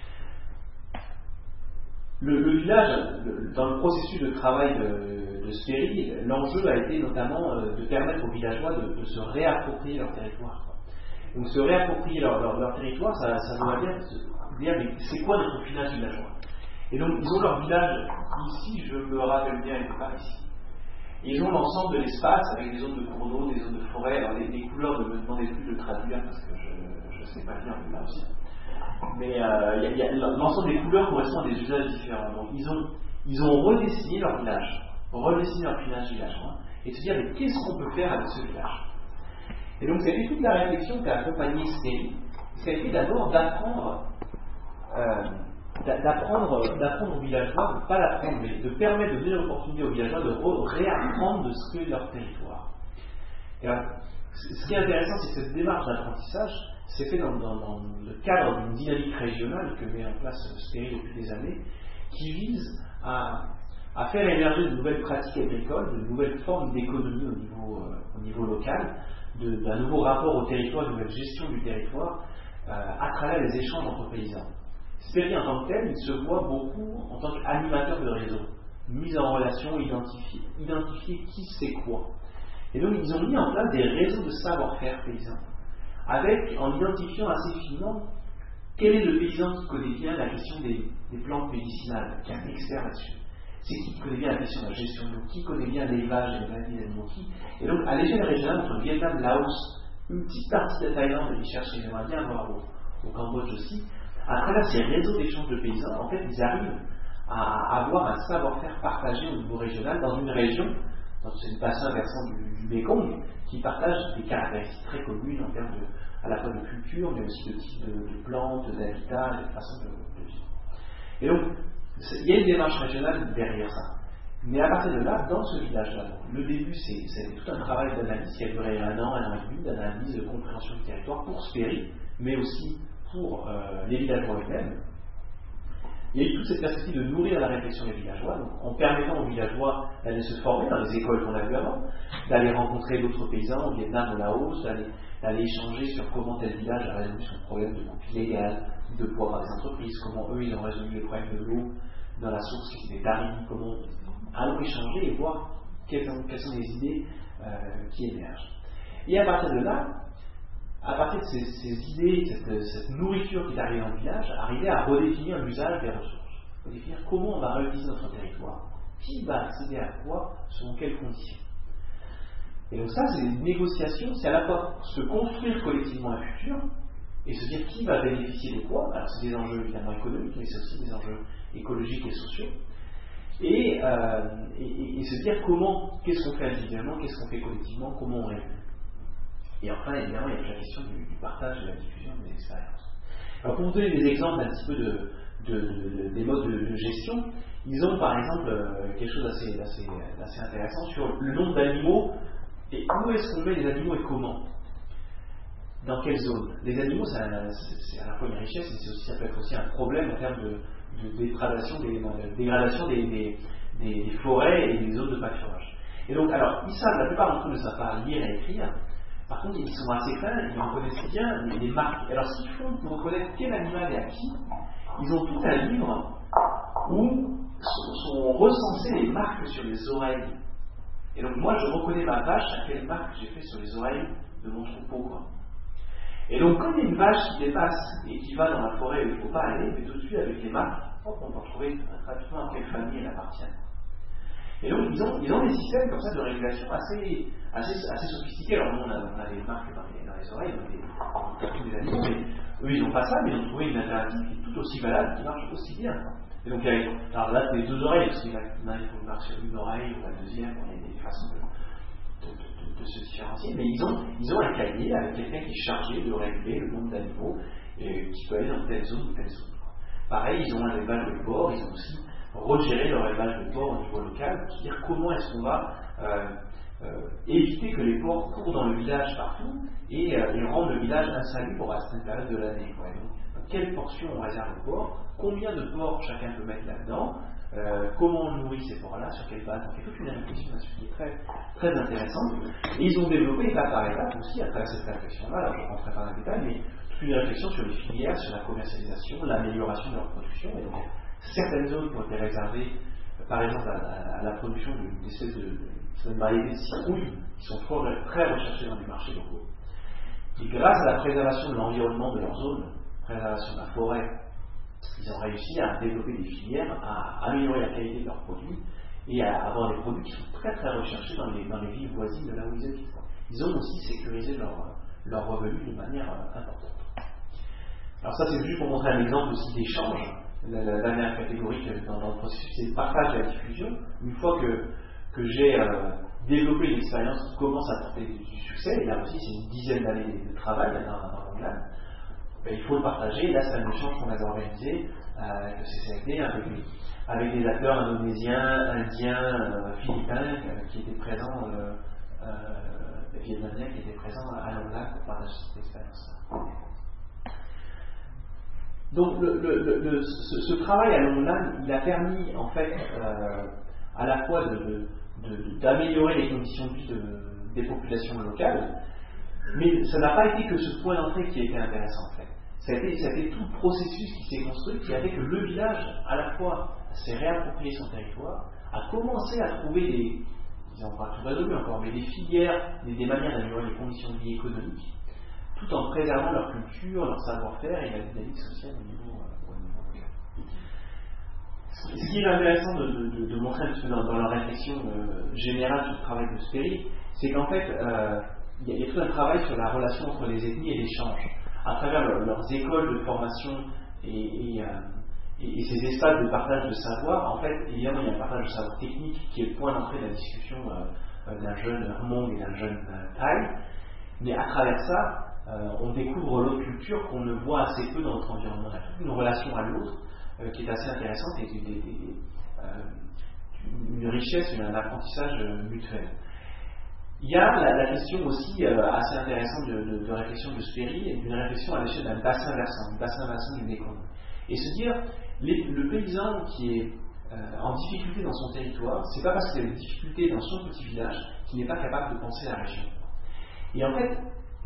Le, le village, le, dans le processus de travail de, de Sperry, l'enjeu a été notamment euh, de permettre aux villageois de, de se réapproprier leur territoire. Donc se réapproprier leur, leur, leur territoire, ça, ça veut dire, dire mais c'est quoi notre village villageois? Et donc ils ont leur village ici, je me rappelle bien, il n'était pas ici. Et ils ont l'ensemble de l'espace avec des zones de cours d'eau, des zones de forêt. Alors les, les couleurs, ne me demandez plus de traduire parce que je ne sais pas lire là aussi. Mais euh, y a, y a, l'ensemble des couleurs correspond à des usages différents. Donc ils ont, ils ont redessiné leur village, redessiné leur village villageois, et se dire mais qu'est-ce qu'on peut faire avec ce village? Et donc c'est toute la réflexion qui a accompagné Sperry. Ça a été d'abord d'apprendre, euh, d'apprendre, d'apprendre aux villageois, de pas l'apprendre, mais de permettre de donner l'opportunité aux villageois de re- réapprendre de ce qu'est leur territoire. Et alors, ce qui est intéressant, c'est que cette démarche d'apprentissage c'est fait dans, dans, dans le cadre d'une dynamique régionale que met en place Sperry depuis des années, qui vise à, à faire émerger de nouvelles pratiques agricoles, de nouvelles formes d'économie au niveau, euh, au niveau local, de, d'un nouveau rapport au territoire, de nouvelle gestion du territoire, euh, à travers les échanges entre paysans. Sperry, en tant que tel, il se voit beaucoup en tant qu'animateur de réseau, mise en relation, identifier, identifier qui c'est quoi. Et donc, ils ont mis en place des réseaux de savoir-faire paysans, avec, en identifiant assez finement quel est le paysan qui connaît bien la question des, des plantes médicinales, qui est un expert là-dessus. C'est qui connaît bien la question de la gestion de l'eau, qui connaît bien l'élevage et les maladies des animaux, qui. Et donc, à l'échelle régionale, entre le Vietnam, Laos, une petite partie de la Thaïlande, ils cherchent, ils aimeraient bien avoir au, au Cambodge aussi, à travers ces réseaux d'échange de paysans, en fait, ils arrivent à avoir un savoir-faire partagé au niveau régional dans une région, dans ce bassin versant du, du Mekong, qui partage des caractéristiques très communes en termes de, à la fois de culture, mais aussi de type de, de plantes, d'habitat, de façon de, de vivre. Et donc, il y a une démarche régionale derrière ça. Mais à partir de là, dans ce village-là, le début, c'est, c'est tout un travail d'analyse qui a duré un an, un an et demi, d'analyse, de compréhension du territoire pour Sperry, mais aussi pour euh, les villageois eux-mêmes. Il y a eu toute cette perspective de nourrir la réflexion des villageois, donc en permettant aux villageois d'aller se former dans les écoles qu'on a vues avant, d'aller rencontrer d'autres paysans au Vietnam, au Laos, d'aller, d'aller échanger sur comment tel village a résolu son problème de coupe illégale, de pouvoir des entreprises, comment eux ils ont résolu les problèmes de l'eau dans la source qui était tarie, comment allons échanger et voir quelles, quelles sont les idées euh, qui émergent. Et à partir de là, à partir de ces, ces idées, cette, cette nourriture qui est arrivée dans le village, arriver à redéfinir l'usage des ressources, redéfinir comment on va réutiliser notre territoire, qui va accéder à quoi, selon quelles conditions. Et donc ça, c'est une négociation, c'est à la fois se construire collectivement un futur, et se dire qui va bénéficier de quoi. Alors c'est des enjeux évidemment économiques, mais c'est aussi des enjeux écologiques et sociaux. Et, euh, et, et se dire comment, qu'est-ce qu'on fait individuellement, qu'est-ce qu'on fait collectivement, comment on réunit. Et enfin, évidemment, il y a la question du, du partage et de la diffusion des expériences. Alors, pour vous donner des exemples un petit peu de, de, de, de, des modes de, de gestion, ils ont par exemple euh, quelque chose d'assez, d'assez, d'assez intéressant sur le nombre d'animaux et où est-ce qu'on met les animaux et comment. Dans quelle zone. Les animaux, c'est, un, c'est à la fois une richesse, mais c'est aussi, ça peut être aussi un problème en termes de, de dégradation, des, de dégradation des, des, des, des forêts et des zones de pâturage. Et donc, alors, ils savent, la plupart d'entre eux ne savent pas lire et écrire. Par contre, ils sont assez fins, ils reconnaissent bien les marques. Alors, ce qu'ils font pour reconnaître quel animal est à qui, ils ont tout un livre où sont, sont recensées les marques sur les oreilles. Et donc, moi, je reconnais ma vache à quelle marque j'ai fait sur les oreilles de mon troupeau, quoi. Et donc, quand il y a une vache qui dépasse et qui va dans la forêt où il ne faut pas aller, mais tout de suite, avec les marques, hop, on peut retrouver rapidement à quelle famille elle appartient. Et donc, ils ont, ils ont des systèmes comme ça de régulation assez, assez, assez sophistiqués. Alors, nous, on a, on a des marques dans les, dans les oreilles, on a des, des, des animaux, mais eux, ils n'ont pas ça, mais ils ont trouvé une alternative qui est tout aussi valable, qui marche aussi bien. Et donc, il y a, alors là, c'est les deux oreilles, parce qu'il y en a, il faut que marche sur une oreille ou la deuxième, il y a des façons de, de, de, de se différencier. Mais ils ont, ils ont un cahier avec quelqu'un qui est chargé de réguler le nombre d'animaux et qui peut aller dans telle zone ou telle zone. Pareil, ils ont un élevage de porc, ils ont aussi regérer leur élevage de porcs au niveau local, c'est-à-dire comment est-ce qu'on va euh, euh, éviter que les porcs courent dans le village partout et, euh, et rendre le village insalubre à certaines périodes de l'année. Quoi. Donc, quelle portion on réserve aux porcs, combien de porcs chacun peut mettre là-dedans, euh, comment on nourrit ces porcs-là, sur quelle base. Donc il y a toute une réflexion là-dessus qui est très, très intéressante. Et ils ont développé étape par étape aussi à travers cette réflexion-là, alors je ne rentrerai pas dans le détail, mais toute une réflexion sur les filières, sur la commercialisation, l'amélioration de leur production. Et donc certaines zones qui ont été réservées, par exemple à, à, à la production d'une espèce de, de, de variété de citrouilles qui sont très, très recherchées dans les marchés locaux. Et grâce à la préservation de l'environnement de leur zone, préservation de la forêt, ils ont réussi à développer des filières, à améliorer la qualité de leurs produits et à avoir des produits qui sont très très recherchés dans les, dans les villes voisines de là où ils habitent. Ils ont aussi sécurisé leur, leur revenu de manière euh, importante. Alors ça c'est juste pour montrer un exemple aussi d'échange. La, la dernière catégorie dans, dans le processus, c'est le partage et la diffusion. Une fois que, que j'ai euh, développé une expérience qui commence à porter du, du succès, et là aussi c'est une dizaine d'années de travail dans, dans l'Angleterre, ben, il faut le partager. Et là c'est un échange qu'on avait organisé euh, avec le C C F D, avec, avec des acteurs indonésiens, indiens, euh, philippins euh, qui étaient présents, euh, euh, vietnamiens qui étaient présents à l'Angleterre pour partager cette expérience-là. Donc le, le, le, le, ce, ce travail à longue lame, il a permis en fait euh, à la fois de, de, de, d'améliorer les conditions de vie de, des populations locales, mais ça n'a pas été que ce point d'entrée qui était intéressant en fait. Ça a été, ça a été tout le processus qui s'est construit, qui a fait que le village, à la fois, s'est réapproprié son territoire, a commencé à trouver des, ils n'ont pas tout résolu encore, mais des filières, des, des manières d'améliorer les conditions de vie économiques, tout en préservant leur culture, leur savoir-faire et la dynamique sociale au niveau, euh, au niveau local. Ce qui est intéressant de, de, de montrer un petit peu dans, dans la réflexion euh, générale sur le travail de Sperry, c'est qu'en fait, euh, il, y a, il y a tout un travail sur la relation entre les ethnies et l'échange. À travers leur, leurs écoles de formation et, et, euh, et, et ces espaces de partage de savoir, en fait, évidemment, il y a un partage de savoir technique qui est le point d'entrée de la discussion euh, d'un jeune Hmong et d'un jeune euh, Thai, mais à travers ça, Euh, on découvre l'autre culture qu'on ne voit assez peu dans notre environnement. Il y a toute une relation à l'autre euh, qui est assez intéressante et des, des, des, euh, une richesse, un apprentissage euh, mutuel. Il y a la, la question aussi euh, assez intéressante de, de, de réflexion de Sperry, une réflexion à l'échelle d'un bassin versant, un bassin versant du Mekong. Et se dire, les, le paysan qui est euh, en difficulté dans son territoire, c'est pas parce qu'il a des difficultés dans son petit village qu'il n'est pas capable de penser la région. Et en fait,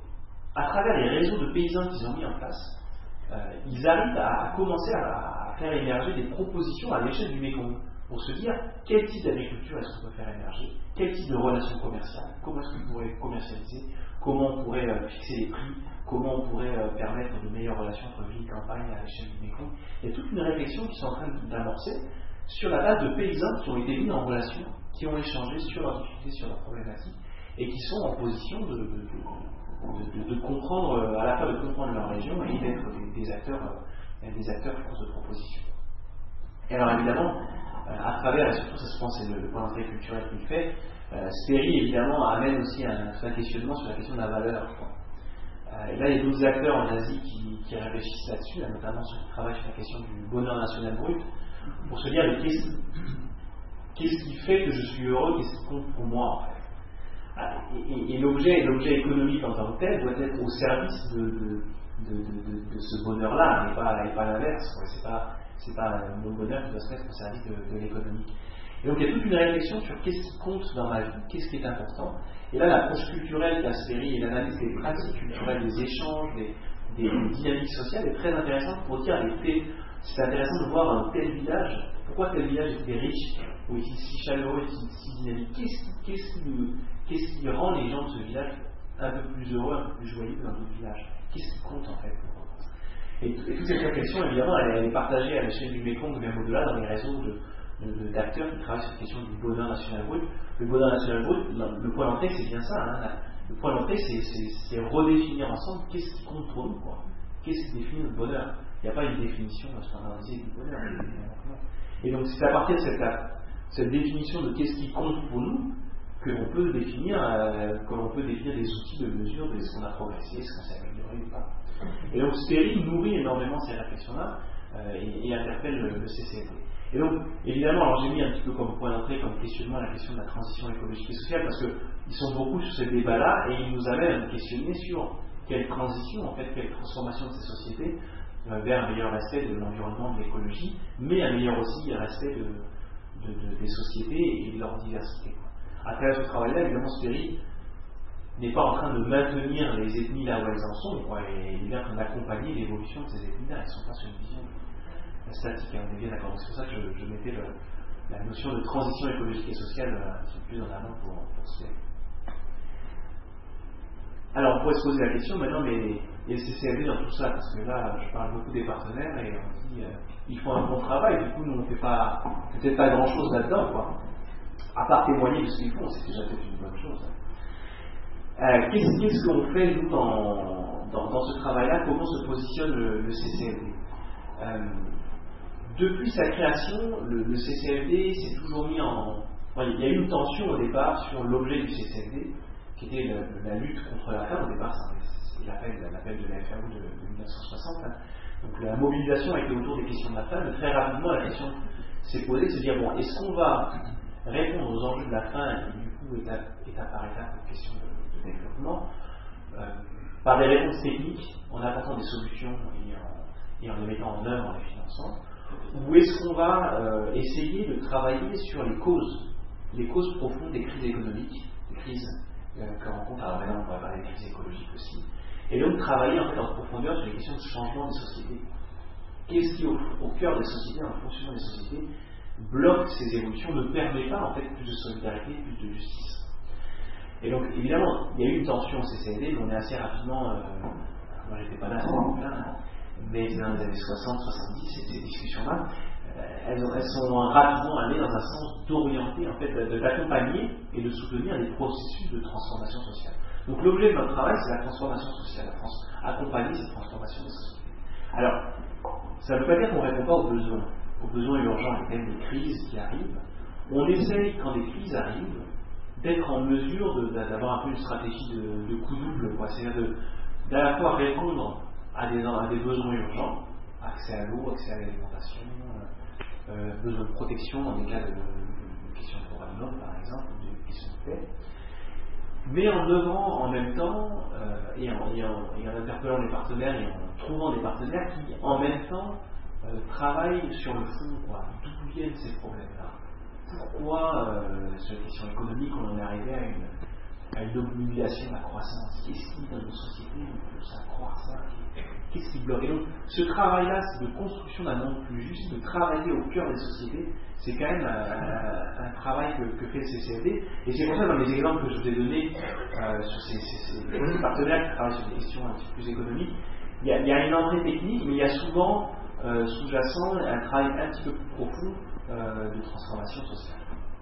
à travers les réseaux de paysans qu'ils ont mis en place, euh, ils arrivent à, à commencer à, à faire émerger des propositions à l'échelle du Mekong pour se dire quel type d'agriculture est-ce qu'on peut faire émerger, quel type de relations commerciales, comment est-ce qu'on pourrait commercialiser, comment on pourrait euh, fixer les prix, comment on pourrait euh, permettre de meilleures relations entre ville et campagne à l'échelle du Mekong. Il y a toute une réflexion qui sont en train d'amorcer sur la base de paysans qui ont été mis en relation, qui ont échangé sur leurs difficultés, sur leurs problématiques, et qui sont en position de, de, de, de, de, de comprendre, à la fois de comprendre leur région et d'être des, des acteurs, euh, des acteurs force de proposition. Et alors évidemment, euh, à travers, et surtout ça se pense c'est le, le point d'entrée culturel qu'il fait, euh, Sperry évidemment amène aussi un, un questionnement sur la question de la valeur. Euh, et là il y a d'autres acteurs en Asie qui, qui réfléchissent là-dessus, là, notamment ceux qui travaillent sur la question du bonheur national brut, pour se dire mais qu'est-ce, qu'est-ce qui fait que je suis heureux, qu'est-ce qui compte pour moi en fait. Et, et, et l'objet, l'objet économique en tant que tel doit être au service de, de, de, de, de ce bonheur-là, et pas, et pas l'inverse. C'est pas, c'est pas mon bonheur qui doit se mettre au service de, de l'économique. Et donc il y a toute une réflexion sur qu'est-ce qui compte dans ma vie, qu'est-ce qui est important. Et là, l'approche culturelle qu'a Sperry et l'analyse des pratiques culturelles, des échanges, des, des, des dynamiques sociales est très intéressante pour dire les, c'est intéressant de voir un tel village, pourquoi tel village était riche, ou était si chaleureux, et si, si dynamique. Qu'est-ce qui, qu'est-ce qui, qu'est-ce qui rend les gens de ce village un peu plus heureux, un peu plus joyeux que dans d'autres villages? Qu'est-ce qui compte en fait pour eux? Et, et toute cette réflexion, évidemment, elle, elle est partagée à l'échelle du Mekong, ou même au-delà, dans les réseaux de, de, de, d'acteurs qui travaillent sur la question du bonheur national brut. Le bonheur national brut, le point d'entrée, c'est bien ça. Hein. Le point d'entrée, c'est, c'est, c'est redéfinir ensemble qu'est-ce qui compte pour nous, quoi. Qu'est-ce qui définit le bonheur. Il n'y a pas une définition standardisée du bonheur. Et donc, c'est à partir de cette, cette définition de qu'est-ce qui compte pour nous que l'on peut définir, euh, que l'on peut définir des outils de mesure de ce qu'on a progressé, ce qu'on s'est amélioré ou pas. Et donc Sperry nourrit énormément ces réflexions-là euh, et, et interpellent le, le C C L D. Et donc, évidemment, alors j'ai mis un petit peu comme point d'entrée, comme questionnement, la question de la transition écologique et sociale, parce qu'ils sont beaucoup sur ce débat-là, et ils nous amènent à questionner sur quelle transition, en fait, quelle transformation de ces sociétés euh, vers un meilleur respect de l'environnement, de l'écologie, mais un meilleur aussi respect de, de, de, des sociétés et de leur diversité. À travers ce travail-là, évidemment, Sperry n'est pas en train de maintenir les ethnies là où elles en sont, quoi, et il est en train d'accompagner l'évolution de ces ethnies-là. Elles ne sont pas sur une vision statique, hein, on est bien d'accord. C'est pour ça que je, je mettais le, la notion de transition écologique et sociale un petit peu plus en avant pour, pour Sperry. Alors on pourrait se poser la question maintenant, mais il y a le C C L D dans tout ça, parce que là je parle beaucoup des partenaires et on dit euh, ils font un bon travail, du coup nous on ne fait pas peut-être pas grand chose là-dedans, quoi. À part témoigner de ce qu'ils font, c'est déjà peut-être une bonne chose. Euh, qu'est-ce, qu'est-ce qu'on fait nous dans, dans, dans ce travail-là? Comment se positionne le, le C C L D? euh, Depuis sa création, le, le C C L D s'est toujours mis en... Enfin, il y a eu une tension au départ sur l'objet du C C L D, qui était le, la lutte contre la faim. Au départ, c'était l'appel, l'appel de la F A O de, de mille neuf cent soixante. Hein. Donc la mobilisation était autour des questions de la faim, mais très rapidement la question s'est posée de se dire, bon, est-ce qu'on va répondre aux enjeux de la faim et du coup, étape, étape par étape, aux questions de, de développement, euh, par des réponses techniques, en apportant des solutions et en, et en les mettant en œuvre, en les finançant, ou est-ce qu'on va euh, essayer de travailler sur les causes, les causes profondes des crises économiques, des crises euh, que rencontre, alors maintenant on va parler des crises écologiques aussi, et donc travailler en fait en profondeur sur les questions de changement des sociétés. Qu'est-ce qui, au, au cœur des sociétés, dans le fonctionnement des sociétés, bloque ces évolutions, ne permet pas en fait plus de solidarité, plus de justice. Et donc évidemment, il y a eu une tension au C C L D, mais on est assez rapidement, euh, moi j'étais pas là à ce moment-là, mais dans les années soixante soixante-dix, ces discussions-là, euh, elles, elles sont rapidement allées dans un sens d'orienter, en fait, de, d'accompagner et de soutenir les processus de transformation sociale. Donc l'objet de notre travail, c'est la transformation sociale, la trans- accompagner cette transformation des sociétés. Alors, ça ne veut pas dire qu'on ne répond pas aux besoins, aux besoins urgents, et même des crises qui arrivent. On essaye, quand des crises arrivent, d'être en mesure de, d'avoir un peu une stratégie de, de coup double, quoi. C'est-à-dire de, d'à la fois répondre à des, à des besoins urgents, accès à l'eau, accès à l'alimentation, euh, besoin de protection dans des cas de, de, de questions de droits de l'homme, par exemple, ou de questions de paix, mais en œuvrant en même temps, euh, et, en, et, en, et en interpellant les partenaires, et en trouvant des partenaires qui, en même temps, euh, travaillent sur le fond, quoi. D'où viennent ces problèmes-là? Pourquoi, euh, sur les questions économiques, on en est arrivé à une, à une obligation de la croissance? Qu'est-ce qui, dans nos sociétés, nous pousse à croire ça? Qu'est-ce qui bloque? Et donc, ce travail-là, c'est de construction d'un monde plus juste, de travailler au cœur des sociétés, c'est quand même un, un travail que, que fait le C C L D. Et c'est pour ça, dans les exemples que je vous ai donnés euh, sur ces, ces, ces, ces partenaires qui travaillent sur des questions un petit peu plus économiques, il y a, il y a une entrée technique, mais il y a souvent euh, sous-jacent un travail un petit peu plus profond euh, de transformation sociale.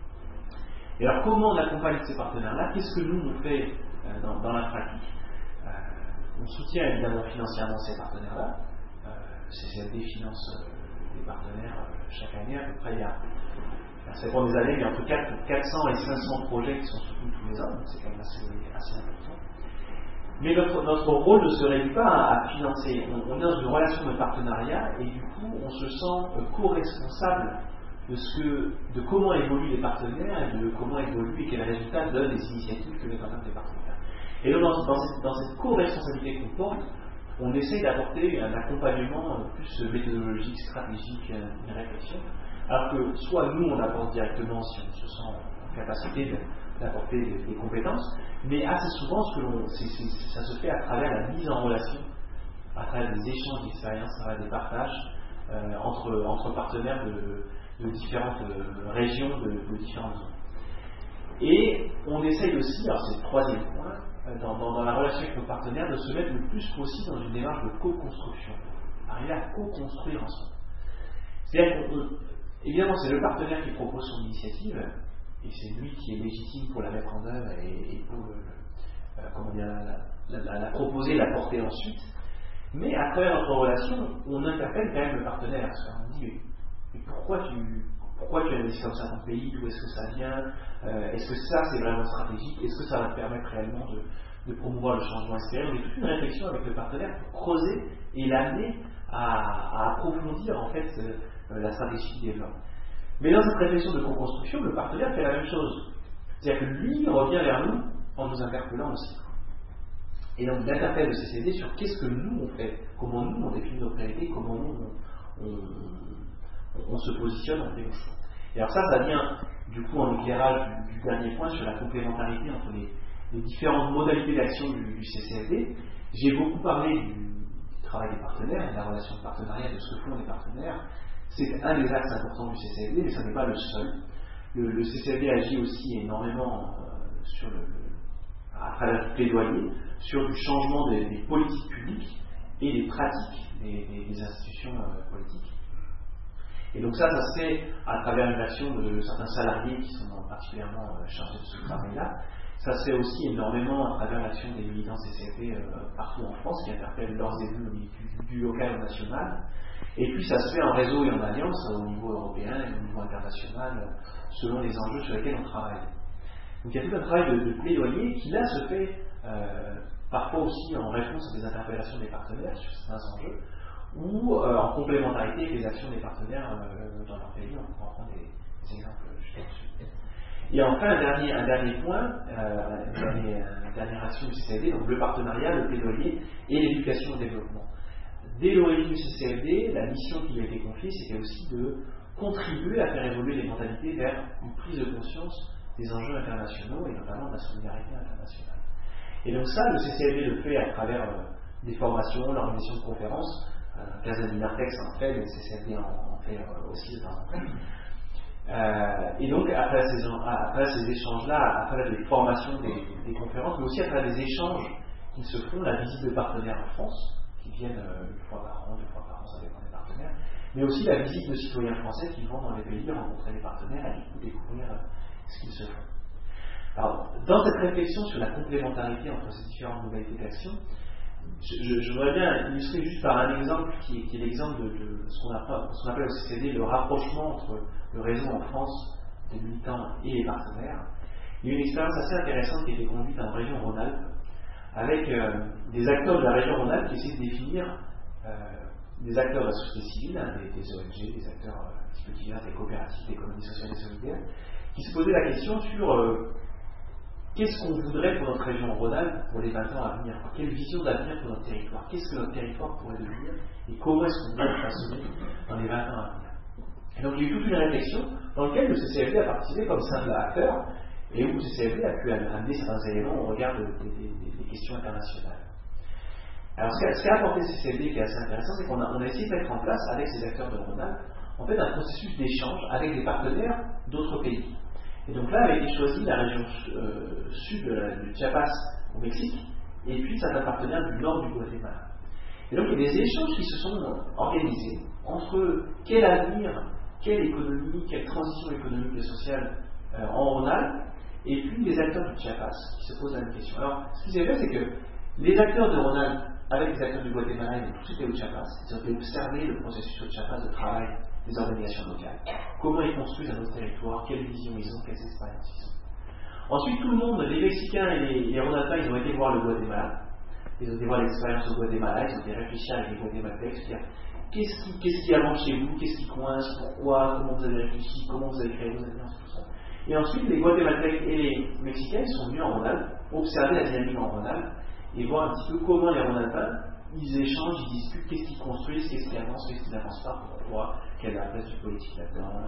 Et alors, comment on accompagne ces partenaires-là? Qu'est-ce que nous, on fait euh, dans, dans la pratique? euh, On soutient évidemment financièrement ces partenaires-là. Euh, C C L D finance euh, des partenaires euh, chaque année, à peu près il y a, ça dépend des années, il y a entre quatre cents et cinq cents projets qui sont soutenus tous les ans, donc c'est quand même assez, assez important. Mais notre, notre rôle ne se réduit pas à, à financer. On, on est dans une relation de partenariat et du coup on se sent euh, co-responsable de, ce que, de comment évoluent les partenaires et de comment évoluent et quels résultats donnent les initiatives que mettent en œuvre les partenaires. Et donc dans, dans cette, dans cette co-responsabilité qu'on porte, on essaye d'apporter un accompagnement plus méthodologique, stratégique, une réflexion, alors que soit nous on apporte directement si on se sent en capacité de, d'apporter des, des compétences, mais assez souvent ce que l'on, c'est, c'est, ça se fait à travers la mise en relation, à travers des échanges d'expériences, à travers des partages euh, entre, entre partenaires de, de différentes euh, régions, de, de différentes zones. Et on essaye aussi, alors c'est le troisième point, dans, dans, dans la relation avec nos partenaires, de se mettre le plus possible dans une démarche de co-construction, arriver à co-construire ensemble. C'est-à-dire qu'on, évidemment, c'est le partenaire qui propose son initiative, et c'est lui qui est légitime pour la mettre en œuvre et, et pour le, euh, comment dire, la, la, la, la proposer, la porter ensuite. Mais à travers notre relation, on interpelle quand même le partenaire. On dit, mais, mais pourquoi tu... Pourquoi tu as investi comme ça dans ton pays? D'où est-ce que ça vient? euh, Est-ce que ça c'est vraiment stratégique? Est-ce que ça va te permettre réellement de, de promouvoir le changement espéré. On est toute une réflexion avec le partenaire pour creuser et l'amener à, à approfondir en fait euh, la stratégie de développement. Mais dans cette réflexion de co-construction, le partenaire fait la même chose. C'est-à-dire que lui revient vers nous en nous interpellant aussi. Et donc d'interpeller le C C D sur qu'est-ce que nous on fait, comment nous on définit nos priorités, comment nous on, on, on, on se positionne, on fait nos choix. Et alors ça, ça vient du coup en éclairage du, du dernier point sur la complémentarité entre les, les différentes modalités d'action du, du C C F D. J'ai beaucoup parlé du, du travail des partenaires, de la relation de partenariat, de ce que font les partenaires. C'est un des axes importants du C C F D, mais ça n'est pas le seul. Le, le C C F D agit aussi énormément euh, sur le, le, à travers du plaidoyer, sur du changement des, des politiques publiques et des pratiques des, des, des institutions euh, politiques. Et donc ça, ça se fait à travers une action de certains salariés qui sont particulièrement euh, chargés de ce travail-là. Ça se fait aussi énormément à travers l'action des militants C C F D euh, partout en France, qui interpellent leurs élus du, du local au national. Et puis ça se fait en réseau et en alliance au niveau européen et au niveau international, selon les enjeux sur lesquels on travaille. Donc il y a tout un travail de, de plaidoyer qui là se fait euh, parfois aussi en réponse à des interpellations des partenaires sur certains enjeux, ou euh, en complémentarité avec les actions des partenaires euh, dans leur pays. On pourra prendre des, des exemples juste là-dessus. Et enfin, un dernier, un dernier point, euh, une, dernière, une dernière action du C C F D, donc le partenariat, le plaidoyer et l'éducation au développement. Dès l'origine du C C F D, la mission qui lui a été confiée, c'était aussi de contribuer à faire évoluer les mentalités vers une prise de conscience des enjeux internationaux et notamment de la solidarité internationale. Et donc ça, le C C F D le fait à travers euh, des formations, l'organisation de conférences. Un quinzaine d'Inartex en fait, mais le C C F D en, en fait euh, aussi de temps en temps. Euh, et donc, à travers ces, à travers ces échanges-là, à travers les formations des, des conférences, mais aussi à travers les échanges qui se font, la visite de partenaires en France, qui viennent euh, une fois par an, deux fois par an, ça dépend des partenaires, mais aussi la visite de citoyens français qui vont dans les pays rencontrer les partenaires et du coup découvrir euh, ce qu'ils se font. Alors, dans cette réflexion sur la complémentarité entre ces différentes modalités d'action, je, je, je voudrais bien illustrer juste par un exemple qui est, qui est l'exemple de, de ce qu'on appelle, ce qu'on appelle au C C D le rapprochement entre le réseau en France des militants et les partenaires. Il y a une expérience assez intéressante qui a été conduite en région Rhône-Alpes avec euh, des acteurs de la région Rhône-Alpes qui essaient de définir euh, des acteurs de la société civile, hein, des, des O N G, des acteurs euh, un petit peu divers, des coopératives, d'économie sociale et solidaire, qui se posaient la question sur euh, qu'est-ce qu'on voudrait pour notre région Rhône-Alpes pour les vingt ans à venir? Quelle vision d'avenir pour notre territoire? Qu'est-ce que notre territoire pourrait devenir? Et comment est-ce qu'on doit le façonner dans les vingt ans à venir? Et donc il y a eu toute une réflexion dans laquelle le C C F D a participé comme simple acteur et où le C C F D a pu amener certains éléments au regard des, des, des, des questions internationales. Alors ce qu'a apporté le C C F D qui est assez intéressant, c'est qu'on a, on a essayé de mettre en place avec ces acteurs de Rhône-Alpes en fait un processus d'échange avec des partenaires d'autres pays. Et donc là avait été choisie la région euh, sud de la, du Chiapas au Mexique, et puis certains partenaires du nord du Guatemala. Et donc il y a des échanges qui se sont organisés entre quel avenir, quelle économie, quelle transition économique et sociale euh, en Rhône-Alpes, et puis les acteurs du Chiapas qui se posent la même question. Alors ce qui s'est fait, c'est que les acteurs de Rhône-Alpes avec les acteurs du Guatemala, ils ont tous été au Chiapas, ils ont été observer le processus au Chiapas de travail des organisations locales. Comment ils construisent un autre territoire, quelle vision ils ont, quelles expériences ils ont. Ensuite, tout le monde, les Mexicains et les, les Rhône-Alpins, ils ont été voir le Guatemala. Ils ont été voir l'expérience au Guatemala, ils ont été réfléchir avec les Guatémaltèques, dire qu'est-ce qui, qu'est-ce qui avance chez vous, qu'est-ce qui coince, pourquoi, comment vous avez réfléchi, comment vous avez créé vos alliances, tout ça. Et ensuite, les Guatémaltèques et les Mexicains, ils sont venus en Rhône-Alpes, observer la dynamique en Rhône-Alpes et voir un petit peu comment les Rhône-Alpins, ils échangent, ils discutent, qu'est-ce qu'ils construisent, qu'est-ce qui avance, qu'est-ce qui n'avance pas, pourquoi, quelle est la place du politique là-dedans.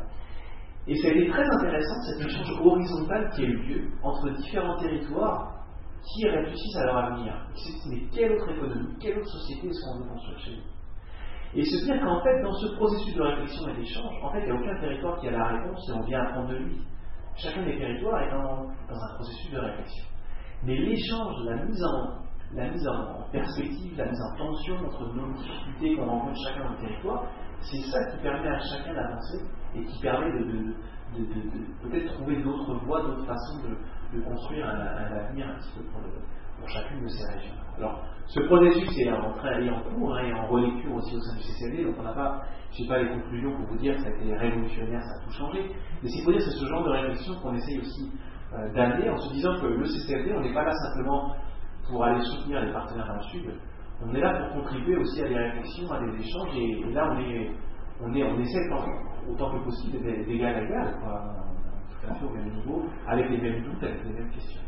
Et ça a été très intéressant, cet échange horizontal qui a eu lieu entre différents territoires qui réfléchissent à leur avenir. Mais quelle autre économie, quelle autre société est-ce qu'on veut construire chez nous? Et se dire qu'en fait, dans ce processus de réflexion et d'échange, en fait, il n'y a aucun territoire qui a la réponse et on vient apprendre de lui. Chacun des territoires est dans, dans un processus de réflexion. Mais l'échange, la mise en la mise en perspective, la mise en tension entre nos difficultés qu'on rencontre chacun dans le territoire, c'est ça qui permet à chacun d'avancer et qui permet de, de, de, de, de peut-être trouver d'autres voies, d'autres façons de, de construire un, un avenir un petit peu pour, le, pour chacune de ces régions. Alors, ce processus est en train d'aller en cours hein, et en relecture aussi au sein du C C D, donc on n'a pas, je n'ai pas les conclusions pour vous dire que ça a été révolutionnaire, ça a tout changé, mais c'est pour dire que c'est ce genre de réflexion qu'on essaye aussi euh, d'amener en se disant que le C C F D, on n'est pas là simplement pour aller soutenir les partenaires dans le Sud. On est là pour contribuer aussi à des réflexions, à des échanges, et, et là on est, on est, on essaie tant, autant que possible d'égal à égal, quoi, tout à fait au même niveau, avec les mêmes doutes, avec les mêmes questions.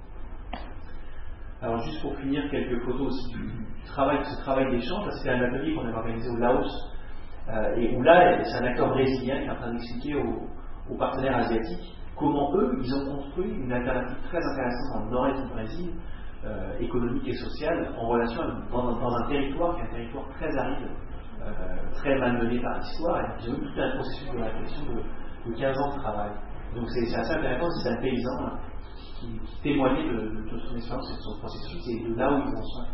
Alors juste pour finir, quelques photos aussi du, du travail, ce travail d'échange. C'est un atelier qu'on avait organisé au Laos, euh, et où là, c'est un acteur brésilien qui est en train d'expliquer aux, aux partenaires asiatiques comment eux, ils ont construit une alternative très intéressante dans le nord-est du Brésil, euh, économique et sociale, en relation avec, dans, dans un territoire qui est un territoire très aride, euh, très malmené par l'histoire, et ils ont eu tout un processus de réflexion de, de quinze ans de travail. Donc c'est, c'est assez intéressant, c'est un paysan qui, qui témoignait de, de, de son expérience et de son processus et de là où ils en sont.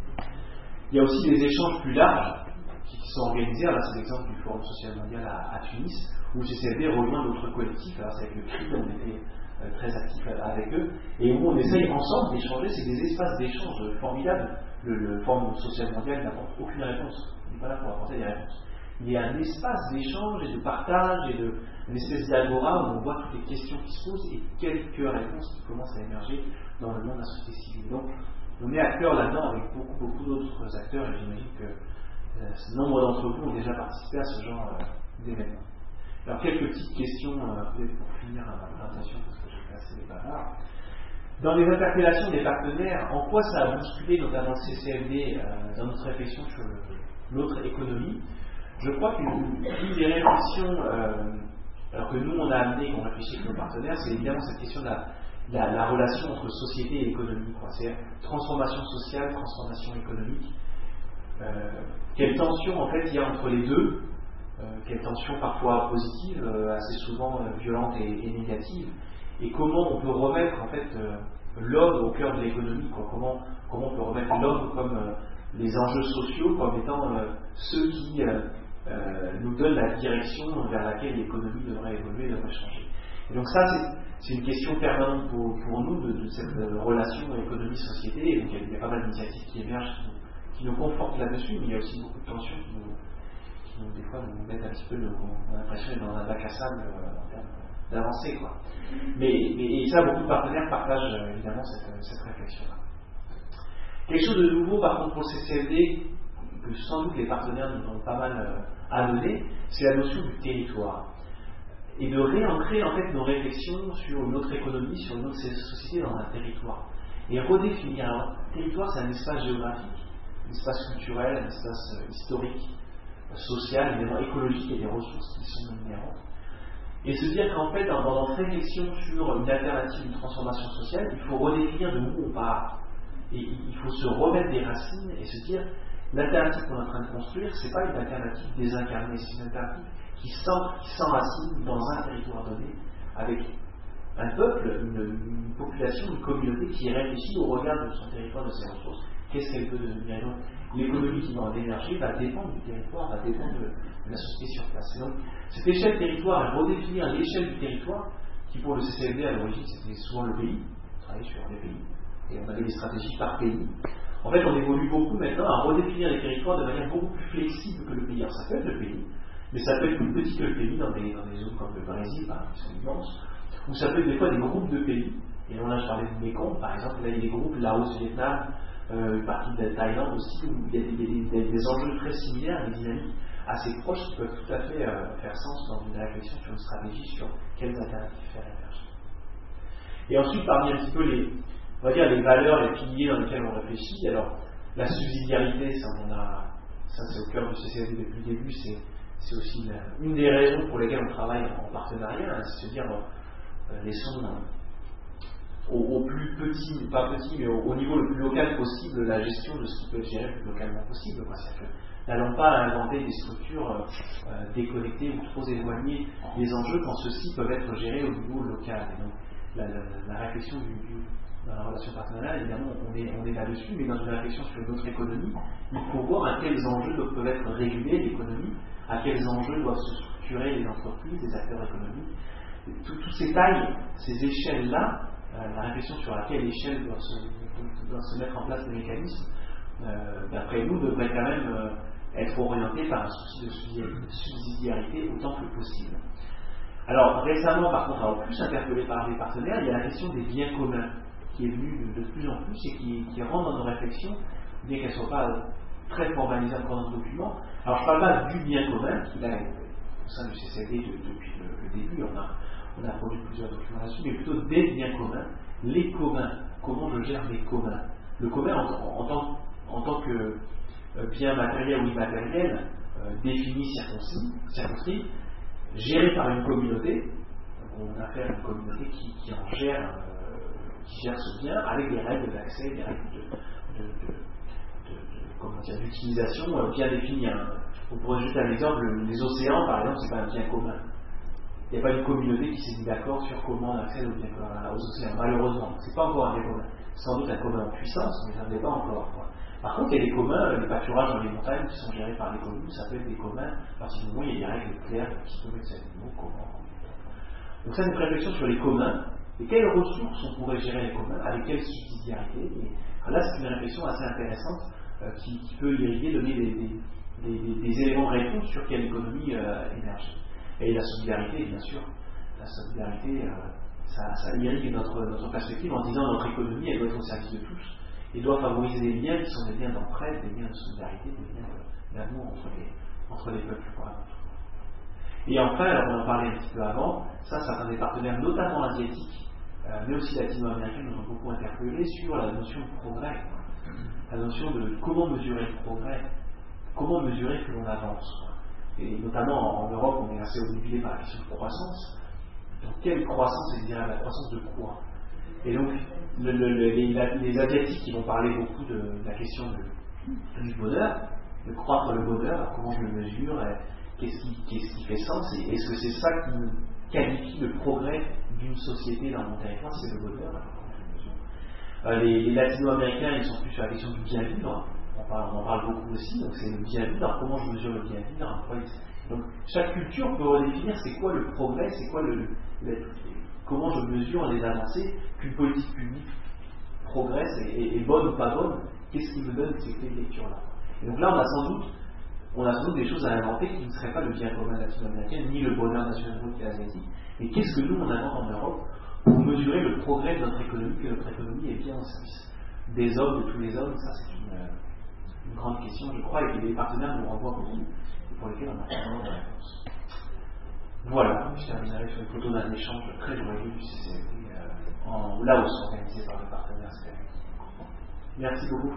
Il y a aussi des échanges plus larges qui sont organisés. Là, c'est l'exemple du Forum social mondial à, à Tunis, où le C C L D rejoint d'autres collectifs. Alors, c'est avec le C R I D, on était euh, très actifs avec eux, et où on essaye ensemble d'échanger. C'est des espaces d'échange formidables. Le, le Forum social mondial n'apporte aucune réponse. Il n'est pas là pour apporter des réponses. Il y a un espace d'échange et de partage et de, une espèce d'agora où on voit toutes les questions qui se posent et quelques réponses qui commencent à émerger dans le monde de la société civile. Donc, on est acteurs là-dedans avec beaucoup, beaucoup d'autres acteurs, et j'imagine que euh, nombre d'entre vous ont déjà participé à ce genre euh, d'événements. Alors, quelques petites questions euh, peut-être pour finir ma présentation, parce que j'ai passé les bavards. Dans les interpellations des partenaires, en quoi ça a bousculé notamment le C C L D euh, dans notre réflexion sur le, l'autre économie? Je crois qu'une une des réflexions euh, alors que nous on a amené, qu'on réfléchit avec nos partenaires, c'est évidemment cette question de la, la, la relation entre société et économie, quoi. C'est transformation sociale, transformation économique. Euh, quelle tension en fait il y a entre les deux, euh, quelle tension parfois positive, euh, assez souvent euh, violente et, et négative, et comment on peut remettre en fait euh, l'homme au cœur de l'économie, quoi. Comment, comment on peut remettre l'homme comme euh, les enjeux sociaux comme étant euh, ceux qui euh, euh, nous donnent la direction vers laquelle l'économie devrait évoluer, devrait changer. Et donc ça, c'est, c'est une question permanente pour, pour nous de, de cette euh, relation économie-société. Et donc il y, a, il y a pas mal d'initiatives qui émergent, qui, qui nous confortent là-dessus, mais il y a aussi beaucoup de tensions qui nous, qui nous des fois nous mettent un petit peu, nous, on a l'impression d'être dans un bac à sable euh, en termes d'avancer, quoi. Mais, mais et ça, beaucoup de partenaires partagent euh, évidemment cette, cette réflexion-là. Quelque chose de nouveau, par contre, pour le C C L D, que sans doute les partenaires nous ont pas mal euh, amené, c'est la notion du territoire. Et de réancrer en fait nos réflexions sur notre économie, sur notre société dans un territoire. Et redéfinir. Alors, territoire, c'est un espace géographique, un espace culturel, un espace euh, historique, euh, social, évidemment écologique, et des ressources qui sont inhérentes. Et se dire qu'en fait, dans, dans notre réflexion sur une alternative, une transformation sociale, il faut redéfinir de où on part. Et il faut se remettre des racines et se dire l'alternative qu'on est en train de construire, c'est pas une alternative désincarnée, c'est une alternative qui, qui s'enracine dans un territoire donné, avec un peuple, une, une population, une communauté qui réfléchit au regard de son territoire, de ses ressources. Qu'est-ce qu'elle peut devenir? Et donc, l'économie qui va en émerger va dépendre du territoire, va dépendre de, de la société sur place. Et donc, cette échelle territoire, redéfinir l'échelle du territoire, qui pour le C C L D à l'origine c'était souvent le pays, travailler sur les pays. Et on avait des stratégies par pays. En fait, on évolue beaucoup maintenant à redéfinir les territoires de manière beaucoup plus flexible que le pays. Alors, ça peut être le pays, mais ça peut être plus petit que le pays dans des, dans des zones comme le Brésil, par exemple, qui sont immenses, ou ça peut être des fois des groupes de pays. Et là, je parlais de Mekong, par exemple, là, il y a des groupes, Laos, Vietnam, euh, une partie de la Thaïlande aussi, où il y a des, des, des, des enjeux très similaires, des dynamiques assez proches qui peuvent tout à fait euh, faire sens dans une réflexion sur une stratégie sur quelles alternatives faire émerger. Et ensuite, parmi un petit peu les on va dire les valeurs, les piliers dans lesquels on réfléchit. Alors, la subsidiarité, ça, on a, ça c'est au cœur du C C L D depuis le début, c'est, c'est aussi la, une des raisons pour lesquelles on travaille en partenariat, hein, c'est de se dire, euh, laissons euh, au, au plus petit, pas petit, mais au, au niveau le plus local possible, la gestion de ce qui peut être géré le plus localement possible. Quoi. C'est-à-dire que n'allons pas inventer des structures euh, déconnectées ou trop éloignées des enjeux quand ceux-ci peuvent être gérés au niveau local. Et donc, la, la, la réflexion du, du dans la relation partenariale, évidemment, on est, on est là-dessus, mais dans une réflexion sur notre économie, il faut voir à quels enjeux peuvent être régulés l'économie, à quels enjeux doivent se structurer les entreprises, les acteurs économiques. Toutes ces tailles, ces échelles-là, euh, la réflexion sur à quelle échelle doivent se, doivent se mettre en place les mécanismes, euh, d'après nous, devrait quand même euh, être orientée par un souci de subsidiarité autant que possible. Alors, récemment, par contre, alors plus interpellé par les partenaires, il y a la question des biens communs. qui est venue de, de plus en plus et qui, qui rentre dans nos réflexions, bien qu'elle ne soit pas très formalisée encore dans le document. Alors je ne parle pas du bien commun, qui là, au sein du C C D de, depuis le, le début, on a, on a produit plusieurs documents là-dessus, mais plutôt des biens communs, les communs, comment je gère les communs. Le commun en, en, en, tant, en tant que euh, bien matériel ou immatériel, euh, défini, circoncis, circonscrit, géré par une communauté. On a affaire à une communauté qui, qui en gère, euh, qui gère ce bien avec des règles d'accès, des règles de, de, de, de, de comment dire, d'utilisation euh, bien définies. Hein. On pourrait juste un exemple, les océans par exemple, c'est pas un bien commun. Il n'y a pas une communauté qui s'est mis d'accord sur comment on accède aux, aux océans, malheureusement. C'est pas encore un bien commun. C'est sans doute un commun en puissance, mais ça ne l'est pas encore. Quoi. Par contre, il y a des communs, les pâturages dans les montagnes qui sont gérés par les communes, ça peut être des communs, à partir du moment où il y a des règles claires qui peuvent être ces animaux, comment. Donc ça, c'est une réflexion sur les communs, et quelles ressources on pourrait gérer les communs, avec quelle subsidiarité. Et là, c'est une réflexion assez intéressante euh, qui, qui peut irriguer, donner des, des, des, des éléments de réponse sur quelle économie euh, émerge. Et la solidarité, bien sûr, la solidarité, euh, ça, ça irrigue notre, notre perspective en disant notre économie, elle doit être au service de tous, et doit favoriser des liens qui sont des liens d'entraide, des liens de solidarité, des liens d'amour entre les, entre les peuples. Quoi. Et enfin, alors on en parlait un petit peu avant, ça, certains des partenaires, notamment asiatiques, euh, mais aussi latino-américains, nous ont beaucoup interpellés sur la notion de progrès, quoi. La notion de comment mesurer le progrès, comment mesurer que l'on avance. Quoi. Et notamment en Europe, on est assez obnubilé par la question de croissance. Donc, quelle croissance est désirable? La croissance de quoi? Et donc, le, le, le, les, les Asiatiques qui vont parler beaucoup de, de la question de, du bonheur, de croître le bonheur, comment je le mesure, qu'est-ce qui, qu'est-ce qui fait sens, et est-ce que c'est ça qui qualifie le progrès d'une société dans mon territoire, c'est le bonheur, alors comment je le mesure. Euh, les, les latino-américains, ils sont plus sur la question du bien vivre. On, parle, on en parle beaucoup aussi, donc c'est le bien vivre. Alors comment je mesure le bien vivre? Donc chaque culture peut redéfinir c'est quoi le progrès, c'est quoi le, le comment je mesure les avancées qu'une politique publique progresse et, et, et bonne ou pas bonne. Qu'est-ce qui me donne ces clés de lecture là? Et donc là on a sans doute on a sans doute des choses à inventer qui ne seraient pas le bien commun latino-américain ni le bonheur national et asiatique. Et qu'est-ce que nous on invente en Europe pour mesurer le progrès de notre économie, que notre économie est bien au service des hommes, de tous les hommes? Ça c'est une une grande question, je crois, et que les partenaires nous renvoient beaucoup, et pour lesquels on a vraiment de réponse. Voilà, je terminerai sur une photo d'un échange très joyeux du C C L T euh, en Laos, organisé par le partenaire C P R. Merci beaucoup.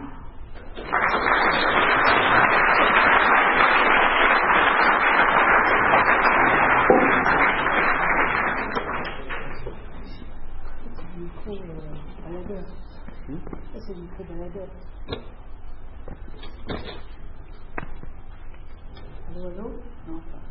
C'est du micro de la dette. Allô, allô? Non, pas.